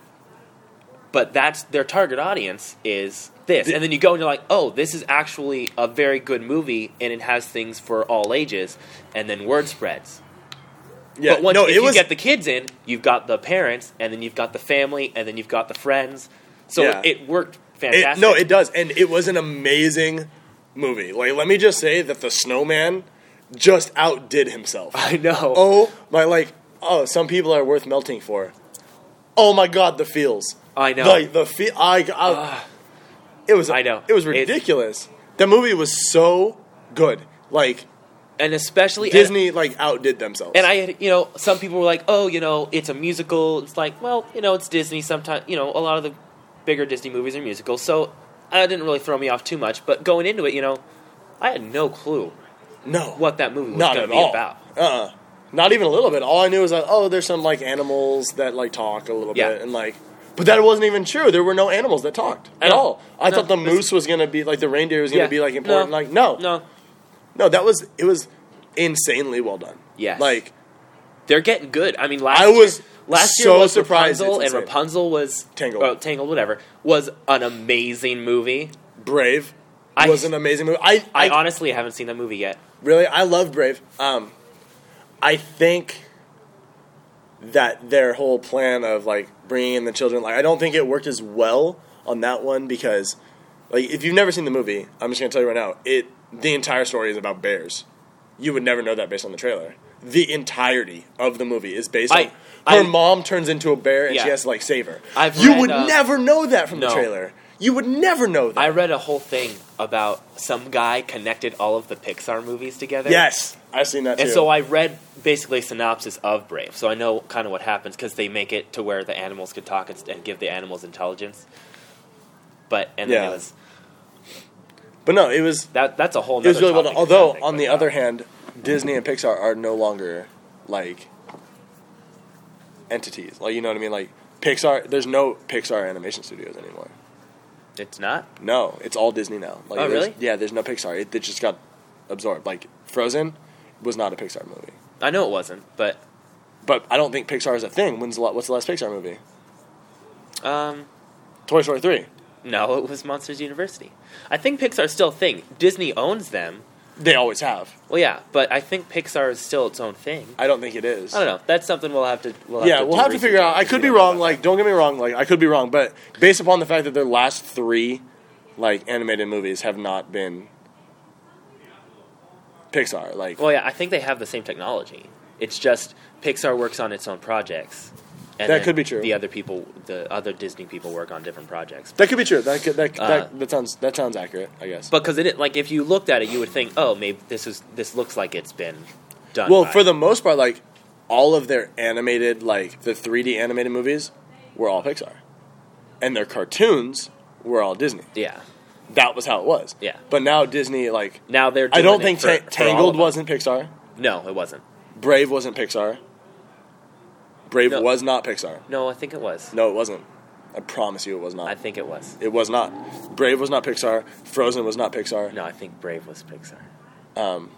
Speaker 4: But that's their target audience is this. And then you go and you're like, oh, this is actually a very good movie, and it has things for all ages. And then word spreads.
Speaker 3: yeah,
Speaker 4: But once
Speaker 3: no,
Speaker 4: if
Speaker 3: it
Speaker 4: you
Speaker 3: was,
Speaker 4: get the kids in, you've got the parents, and then you've got the family, and then you've got the friends. So
Speaker 3: Yeah.
Speaker 4: it worked
Speaker 3: it,
Speaker 4: fantastic.
Speaker 3: no, it does. And it was an amazing movie. Like, let me just say that the snowman just outdid himself.
Speaker 4: I know.
Speaker 3: Oh, my, like, oh, some people are worth melting for. Oh, my God, the feels.
Speaker 4: I know.
Speaker 3: Like, the feel, I, I, it was,
Speaker 4: I know.
Speaker 3: It was
Speaker 4: It's-
Speaker 3: ridiculous. That movie was so good. Like,
Speaker 4: and especially
Speaker 3: Disney, like, outdid themselves.
Speaker 4: And I, had, you know, some people were like, "Oh, you know, it's a musical." It's like, well, you know, it's Disney. Sometimes, you know, a lot of the bigger Disney movies are musicals, so that didn't really throw me off too much. But going into it, you know, I had no clue
Speaker 3: no.
Speaker 4: what that movie was
Speaker 3: Not
Speaker 4: going
Speaker 3: at
Speaker 4: to be
Speaker 3: all.
Speaker 4: about.
Speaker 3: Uh-uh. Not even a little bit. All I knew was that, oh, there's some, like, animals that, like, talk a little
Speaker 4: Yeah.
Speaker 3: bit. And, like, but that wasn't even true. There were no animals that talked at
Speaker 4: No.
Speaker 3: all. I
Speaker 4: No.
Speaker 3: thought the
Speaker 4: This-
Speaker 3: moose was going to be, like, the reindeer was going to
Speaker 4: Yeah.
Speaker 3: be, like, important.
Speaker 4: No.
Speaker 3: Like, no.
Speaker 4: No,
Speaker 3: No, that was, it was insanely well done.
Speaker 4: Yes.
Speaker 3: Like,
Speaker 4: they're getting good. I mean, last
Speaker 3: I was
Speaker 4: year, last
Speaker 3: so
Speaker 4: year was
Speaker 3: surprised
Speaker 4: Rapunzel,
Speaker 3: it's
Speaker 4: and
Speaker 3: insane.
Speaker 4: Rapunzel was
Speaker 3: Tangled.
Speaker 4: oh, Tangled, whatever, was an amazing movie.
Speaker 3: Brave
Speaker 4: I-
Speaker 3: was an amazing movie. I,
Speaker 4: I
Speaker 3: I,
Speaker 4: honestly haven't seen that movie yet.
Speaker 3: really, I love Brave. Um, I think that their whole plan of, like, bringing in the children, like, I don't think it worked as well on that one because, like, if you've never seen the movie, I'm just going to tell you right now, it the entire story is about bears. You would never know that based on the trailer. The entirety of the movie is based
Speaker 4: I-
Speaker 3: on her
Speaker 4: I-
Speaker 3: mom turns into a bear and
Speaker 4: Yeah.
Speaker 3: she has to, like, save her.
Speaker 4: I've
Speaker 3: you
Speaker 4: read,
Speaker 3: would
Speaker 4: uh,
Speaker 3: never know that from the
Speaker 4: no.
Speaker 3: trailer. You would never know that.
Speaker 4: I read a whole thing about some guy connected all of the Pixar movies together.
Speaker 3: Yes, I've seen that too.
Speaker 4: And so I read basically a synopsis of Brave, so I know kind of what happens because they make it to where the animals could talk and, and give the animals intelligence. But and then
Speaker 3: Yeah.
Speaker 4: it was
Speaker 3: but no, it was
Speaker 4: that. That's a whole.
Speaker 3: it was
Speaker 4: nother
Speaker 3: really well done.
Speaker 4: topic to
Speaker 3: Although
Speaker 4: think
Speaker 3: on the
Speaker 4: about.
Speaker 3: other hand, Disney and Pixar are no longer like entities. Like, you know what I mean? Like, Pixar, there's no Pixar animation studios anymore.
Speaker 4: it's not.
Speaker 3: No, it's all Disney now. Like,
Speaker 4: Oh,
Speaker 3: there's-
Speaker 4: really?
Speaker 3: Yeah, there's no Pixar. It, it just got absorbed. Like, Frozen was not a Pixar movie.
Speaker 4: I know it wasn't, but
Speaker 3: But I don't think Pixar is a thing. When's the la- what's the last Pixar movie?
Speaker 4: um,
Speaker 3: Toy Story three.
Speaker 4: no, it was Monsters University. I think Pixar's still a thing. Disney owns them.
Speaker 3: They always have.
Speaker 4: Well, yeah, but I think Pixar is still its own thing.
Speaker 3: I don't think it is.
Speaker 4: I don't know. That's something we'll have to. We'll have
Speaker 3: Yeah,
Speaker 4: to
Speaker 3: we'll
Speaker 4: do
Speaker 3: have to figure
Speaker 4: research
Speaker 3: out.
Speaker 4: on
Speaker 3: I
Speaker 4: to
Speaker 3: could
Speaker 4: see
Speaker 3: be
Speaker 4: what
Speaker 3: wrong.
Speaker 4: about
Speaker 3: Like, don't get me wrong. Like, I could be wrong, but based upon the fact that their last three, like, animated movies have not been Pixar. Like,
Speaker 4: that. Well, yeah, I think they have the same technology. It's just Pixar works on its own projects. And
Speaker 3: That
Speaker 4: then
Speaker 3: could be true.
Speaker 4: The other people, the other Disney people, work on different projects.
Speaker 3: that could be true. That could, that,
Speaker 4: Uh,
Speaker 3: that that sounds that sounds accurate. I guess.
Speaker 4: But because it, like, if you looked at it, you would think, oh, maybe this is this looks like it's been done.
Speaker 3: Well,
Speaker 4: by-
Speaker 3: for the most part, like, all of their animated, like, the three D animated movies were all Pixar. And their cartoons were all Disney.
Speaker 4: Yeah.
Speaker 3: That was how it was.
Speaker 4: Yeah.
Speaker 3: But now Disney, like...
Speaker 4: Now they're
Speaker 3: I
Speaker 4: doing
Speaker 3: don't
Speaker 4: it
Speaker 3: think
Speaker 4: for,
Speaker 3: Ta-
Speaker 4: for all
Speaker 3: Tangled
Speaker 4: of them.
Speaker 3: wasn't Pixar.
Speaker 4: No, it wasn't.
Speaker 3: Brave wasn't Pixar. Brave
Speaker 4: No.
Speaker 3: was not Pixar.
Speaker 4: No, I think it was.
Speaker 3: No, it wasn't. I promise you it was not.
Speaker 4: I think it was.
Speaker 3: It was not. Brave was not Pixar. Frozen was not Pixar.
Speaker 4: No, I think Brave was Pixar.
Speaker 3: Um,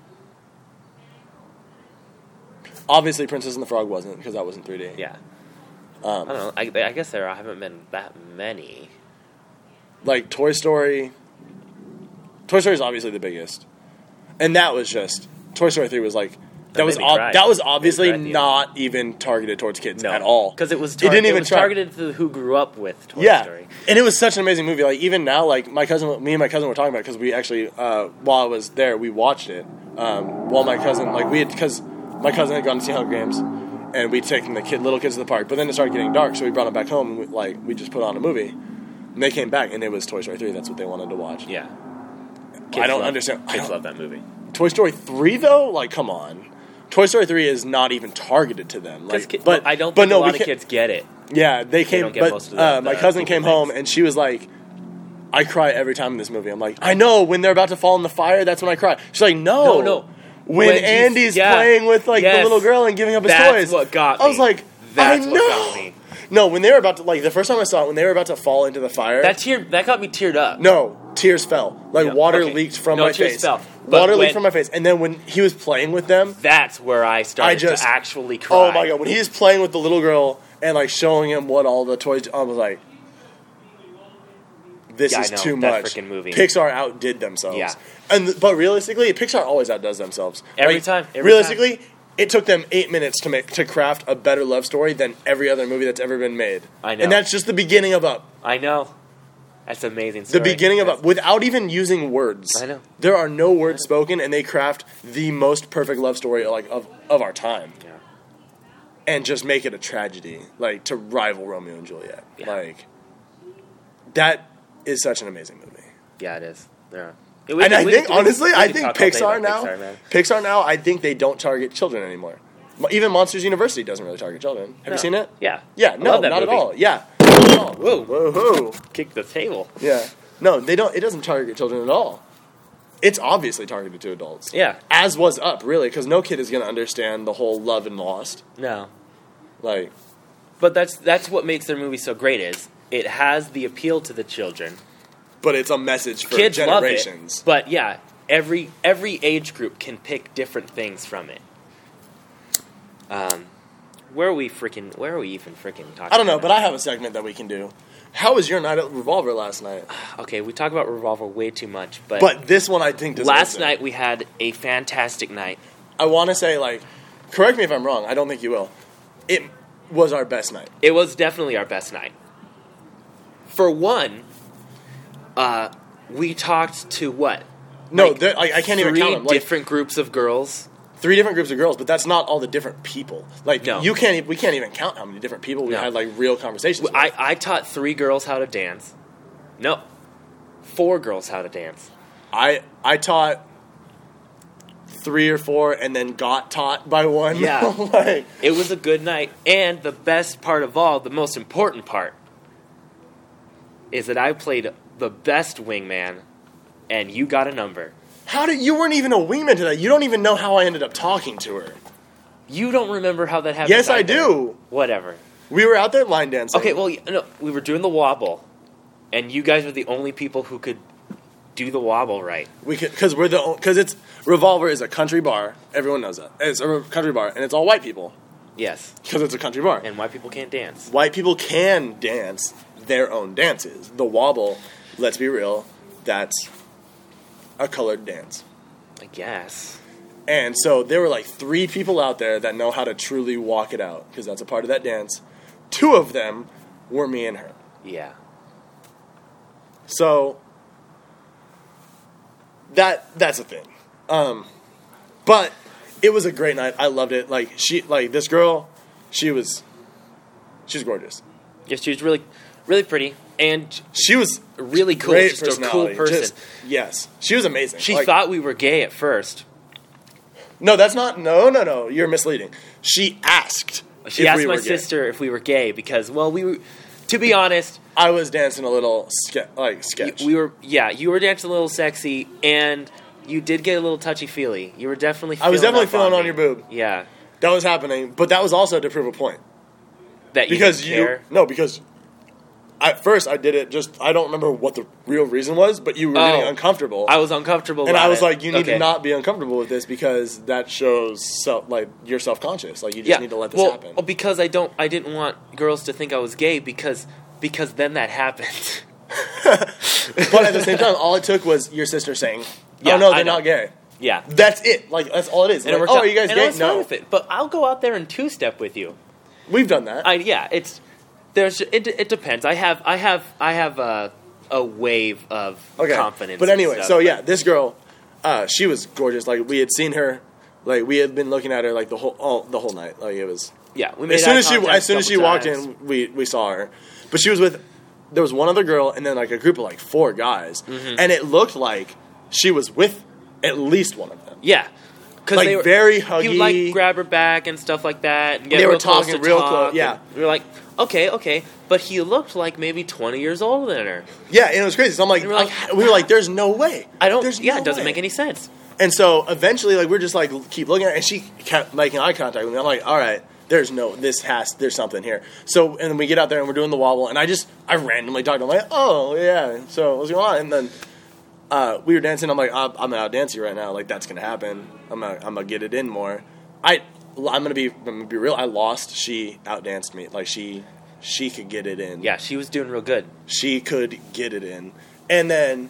Speaker 3: obviously, Princess and the Frog wasn't, because that wasn't three D.
Speaker 4: Yeah.
Speaker 3: Um,
Speaker 4: I don't know. I, I guess there haven't been that many.
Speaker 3: Like, Toy Story... Toy Story is obviously the biggest. And that was just... Toy Story three was like... That
Speaker 4: That
Speaker 3: was
Speaker 4: made me
Speaker 3: ob-
Speaker 4: cry.
Speaker 3: that was
Speaker 4: That made me
Speaker 3: obviously
Speaker 4: cry at the end.
Speaker 3: not even targeted towards kids
Speaker 4: No.
Speaker 3: at all.
Speaker 4: Because it was,
Speaker 3: It
Speaker 4: tar-
Speaker 3: didn't
Speaker 4: it
Speaker 3: even
Speaker 4: was
Speaker 3: try-
Speaker 4: targeted to who grew up with Toy
Speaker 3: yeah.
Speaker 4: Story.
Speaker 3: And it was such an amazing movie. Like, even now, like, my cousin, me and my cousin were talking about it because we actually, uh, while I was there, we watched it. Um, while my cousin, like, we had, because my cousin had gone to see Hunger Games, and we'd taken the kid, little kids to the park, but then it started getting dark, so we brought them back home, and we, like, we just put on a movie. And they came back, and it was Toy Story three. That's what they wanted to watch.
Speaker 4: Yeah.
Speaker 3: I don't
Speaker 4: love,
Speaker 3: understand. I
Speaker 4: Kids
Speaker 3: don't-
Speaker 4: love that movie.
Speaker 3: Toy Story three, though? Like, come on. Toy Story three is not even targeted to them. Like,
Speaker 4: Ki-
Speaker 3: but
Speaker 4: I don't
Speaker 3: but
Speaker 4: think
Speaker 3: no,
Speaker 4: a
Speaker 3: we
Speaker 4: lot of
Speaker 3: can't-
Speaker 4: kids get it.
Speaker 3: Yeah, they came,
Speaker 4: don't get
Speaker 3: but
Speaker 4: most of the-
Speaker 3: uh, my
Speaker 4: the
Speaker 3: cousin
Speaker 4: deeper
Speaker 3: came home,
Speaker 4: things.
Speaker 3: and she was like, I cry every time in this movie. I'm like, I know, when they're about to fall in the fire, that's when I cry. She's like, no.
Speaker 4: No, no.
Speaker 3: When,
Speaker 4: When she's-
Speaker 3: Andy's
Speaker 4: yeah.
Speaker 3: playing with, like, the
Speaker 4: Yes.
Speaker 3: little girl and giving up his
Speaker 4: That's
Speaker 3: toys.
Speaker 4: what got
Speaker 3: I was
Speaker 4: me.
Speaker 3: like,
Speaker 4: That's
Speaker 3: I
Speaker 4: what
Speaker 3: know.
Speaker 4: got me.
Speaker 3: No, when they were about to, like, the first time I saw it, when they were about to fall into the fire.
Speaker 4: That tear that got me teared up.
Speaker 3: No, tears fell. Like,
Speaker 4: No,
Speaker 3: water
Speaker 4: okay.
Speaker 3: leaked from
Speaker 4: No,
Speaker 3: my
Speaker 4: tears
Speaker 3: face.
Speaker 4: fell. But
Speaker 3: Water
Speaker 4: when-
Speaker 3: leaked from my face. And then when he was playing with them,
Speaker 4: That's where I started
Speaker 3: I just-
Speaker 4: to actually cry.
Speaker 3: oh my god, when he was playing with the little girl and, like, showing him what all the toys, I was like, this
Speaker 4: Yeah, I
Speaker 3: is
Speaker 4: know,
Speaker 3: too
Speaker 4: that
Speaker 3: much.
Speaker 4: freaking movie.
Speaker 3: Pixar outdid themselves.
Speaker 4: Yeah.
Speaker 3: And th- but realistically, Pixar always outdoes themselves.
Speaker 4: Every
Speaker 3: Like,
Speaker 4: time, every
Speaker 3: realistically, it took them eight minutes to make to craft a better love story than every other movie that's ever been made.
Speaker 4: I know.
Speaker 3: And that's just the beginning of Up.
Speaker 4: I know. That's an amazing
Speaker 3: The
Speaker 4: story.
Speaker 3: beginning of
Speaker 4: That's-
Speaker 3: Up, without even using words.
Speaker 4: I know.
Speaker 3: There are no words spoken, and they craft the most perfect love story like of of our time.
Speaker 4: Yeah.
Speaker 3: And just make it a tragedy, like to rival Romeo and Juliet.
Speaker 4: Yeah.
Speaker 3: Like that is such an amazing movie.
Speaker 4: Yeah, it is. Yeah.
Speaker 3: And I think honestly, I think
Speaker 4: talk all day
Speaker 3: Pixar
Speaker 4: about
Speaker 3: now,
Speaker 4: Pixar, man.
Speaker 3: Pixar now, I think they don't target children anymore. Mo- Even Monsters University doesn't really target children. Have
Speaker 4: No.
Speaker 3: you seen it?
Speaker 4: Yeah.
Speaker 3: Yeah,
Speaker 4: I
Speaker 3: no,
Speaker 4: love that
Speaker 3: not
Speaker 4: movie.
Speaker 3: at all. Yeah. Not at all.
Speaker 4: Whoa.
Speaker 3: Whoa.
Speaker 4: Kick the table.
Speaker 3: Yeah. No, they don't. It doesn't target children at all. It's obviously targeted to adults.
Speaker 4: Yeah.
Speaker 3: As was Up, really, because no kid is going to understand the whole love and lost.
Speaker 4: No.
Speaker 3: Like,
Speaker 4: But that's that's what makes their movie so great is it has the appeal to the children.
Speaker 3: but it's a message for
Speaker 4: Kids
Speaker 3: generations.
Speaker 4: love it. But yeah, every every age group can pick different things from it. Um, where are we freaking? Where are we even freaking talking?
Speaker 3: I don't know,
Speaker 4: about?
Speaker 3: but I have a segment that we can do. How was your night at Revolver last night?
Speaker 4: Okay, we talk about Revolver way too much, but,
Speaker 3: But this one I think deserves
Speaker 4: last
Speaker 3: it.
Speaker 4: night we had a fantastic night.
Speaker 3: I want to say, like, correct me if I'm wrong. I don't think you will. It was our best night.
Speaker 4: It was definitely our best night. For one, uh, we talked to what?
Speaker 3: No,
Speaker 4: Like,
Speaker 3: there- like, I can't even
Speaker 4: three
Speaker 3: count them. Like,
Speaker 4: different groups of girls.
Speaker 3: three different groups of girls, but that's not all the different people. Like,
Speaker 4: No.
Speaker 3: you can't. e- We can't even count how many different people we
Speaker 4: No.
Speaker 3: had like real conversations. with.
Speaker 4: I, I taught three girls how to dance. No, four girls how to dance.
Speaker 3: I I taught three or four, and then got taught by one.
Speaker 4: Yeah.
Speaker 3: like,
Speaker 4: It was a good night, and the best part of all, the most important part, is that I played the best wingman, and you got a number.
Speaker 3: how did you weren't even a wingman to that? You don't even know how I ended up talking to her.
Speaker 4: You don't remember how that happened?
Speaker 3: Yes, I
Speaker 4: either.
Speaker 3: do.
Speaker 4: Whatever.
Speaker 3: We were out there line dancing.
Speaker 4: Okay, well, no, we were doing the wobble, and you guys were the only people who could do the wobble right.
Speaker 3: we because we're the because it's Revolver is a country bar. Everyone knows that it's a country bar, and it's all white people
Speaker 4: Yes,
Speaker 3: because it's a country bar.
Speaker 4: and white people can't dance.
Speaker 3: White people can dance their own dances. The wobble, let's be real, that's a colored dance.
Speaker 4: I guess.
Speaker 3: And so there were like three people out there that know how to truly walk it out because that's a part of that dance. Two of them were me and her.
Speaker 4: Yeah.
Speaker 3: So that that's a thing. Um, but it was a great night. I loved it. Like she like this girl, she was she's gorgeous.
Speaker 4: Yes, she was really, really pretty, and
Speaker 3: She was
Speaker 4: really cool.
Speaker 3: great
Speaker 4: Just a cool
Speaker 3: personality.
Speaker 4: person.
Speaker 3: Just- yes, she was amazing.
Speaker 4: She
Speaker 3: Like,
Speaker 4: thought we were gay at first.
Speaker 3: No, that's not. No, no, no. You're misleading. She asked.
Speaker 4: She
Speaker 3: if
Speaker 4: asked
Speaker 3: we
Speaker 4: my
Speaker 3: were gay.
Speaker 4: sister if we were gay because, well, we were. To be honest,
Speaker 3: I was dancing a little ske- like sketch.
Speaker 4: we were. Yeah, you were dancing a little sexy, and you did get a little touchy feely. You were definitely.
Speaker 3: I was
Speaker 4: feeling
Speaker 3: definitely
Speaker 4: up
Speaker 3: feeling
Speaker 4: on,
Speaker 3: on
Speaker 4: me.
Speaker 3: your boob.
Speaker 4: Yeah,
Speaker 3: That was happening, but that was also to prove a point.
Speaker 4: that you
Speaker 3: Because
Speaker 4: didn't
Speaker 3: you
Speaker 4: care.
Speaker 3: no, because at first I did it just I don't remember what the real reason was, but you were
Speaker 4: Oh,
Speaker 3: getting uncomfortable.
Speaker 4: I was uncomfortable,
Speaker 3: and
Speaker 4: about
Speaker 3: I was
Speaker 4: it.
Speaker 3: like, you need
Speaker 4: Okay.
Speaker 3: to not be uncomfortable with this because that shows self like you're self conscious. Like you just
Speaker 4: Yeah,
Speaker 3: need to let this
Speaker 4: well,
Speaker 3: happen.
Speaker 4: well, because I don't. I didn't want girls to think I was gay because because then that happened.
Speaker 3: But at the same time, all it took was your sister saying,
Speaker 4: Yeah,
Speaker 3: "Oh no,
Speaker 4: I
Speaker 3: they're
Speaker 4: know.
Speaker 3: not gay."
Speaker 4: Yeah.
Speaker 3: That's it. Like that's all it is.
Speaker 4: And it
Speaker 3: Like,
Speaker 4: worked
Speaker 3: oh,
Speaker 4: out.
Speaker 3: are you guys
Speaker 4: and I
Speaker 3: gay?
Speaker 4: was fine
Speaker 3: No,
Speaker 4: with it. But I'll go out there and two step with you.
Speaker 3: we've done that.
Speaker 4: I yeah, it's there's it, it depends. I have I have I have a a wave of
Speaker 3: Okay.
Speaker 4: confidence.
Speaker 3: But
Speaker 4: and
Speaker 3: anyway,
Speaker 4: stuff,
Speaker 3: so
Speaker 4: but-
Speaker 3: yeah, this girl, uh, she was gorgeous. Like we had seen her, like we had been looking at her like the whole all, the whole night. Like it was
Speaker 4: yeah. We made
Speaker 3: as soon
Speaker 4: eye
Speaker 3: as she
Speaker 4: contact
Speaker 3: as soon
Speaker 4: a
Speaker 3: as she
Speaker 4: couple
Speaker 3: walked
Speaker 4: times.
Speaker 3: in, we we saw her. But she was with there was one other girl and then like a group of like four guys,
Speaker 4: Mm-hmm.
Speaker 3: and it looked like she was with at least one of them.
Speaker 4: Yeah. Because
Speaker 3: Like,
Speaker 4: they were
Speaker 3: very
Speaker 4: He would like
Speaker 3: huggy.
Speaker 4: grab her back and stuff like that. And get
Speaker 3: They were
Speaker 4: real close
Speaker 3: talking
Speaker 4: to
Speaker 3: real
Speaker 4: talk,
Speaker 3: close, yeah.
Speaker 4: and we were like, okay, okay, but he looked like maybe twenty years older than her.
Speaker 3: Yeah, and it was crazy. So I'm like,
Speaker 4: And we were like,
Speaker 3: I- we were like, there's no way.
Speaker 4: I don't.
Speaker 3: There's
Speaker 4: yeah,
Speaker 3: no
Speaker 4: it doesn't
Speaker 3: way.
Speaker 4: make any sense.
Speaker 3: And so eventually, like, we're just like keep looking at it, and she kept making eye contact with me. I'm like, all right, there's no, this has, there's something here. So, and then we get out there and we're doing the wobble, and I just, I randomly talked to him, like, oh, yeah, so what's going on? And then uh, we were dancing, I'm like, I'm, I'm gonna outdance you right now, like, that's gonna happen. I'm gonna, I'm gonna get it in more. I, I'm gonna be, I'm gonna be real, I lost, she outdanced me. Like, she, she could get it in.
Speaker 4: Yeah, she was doing real good.
Speaker 3: She could get it in. And then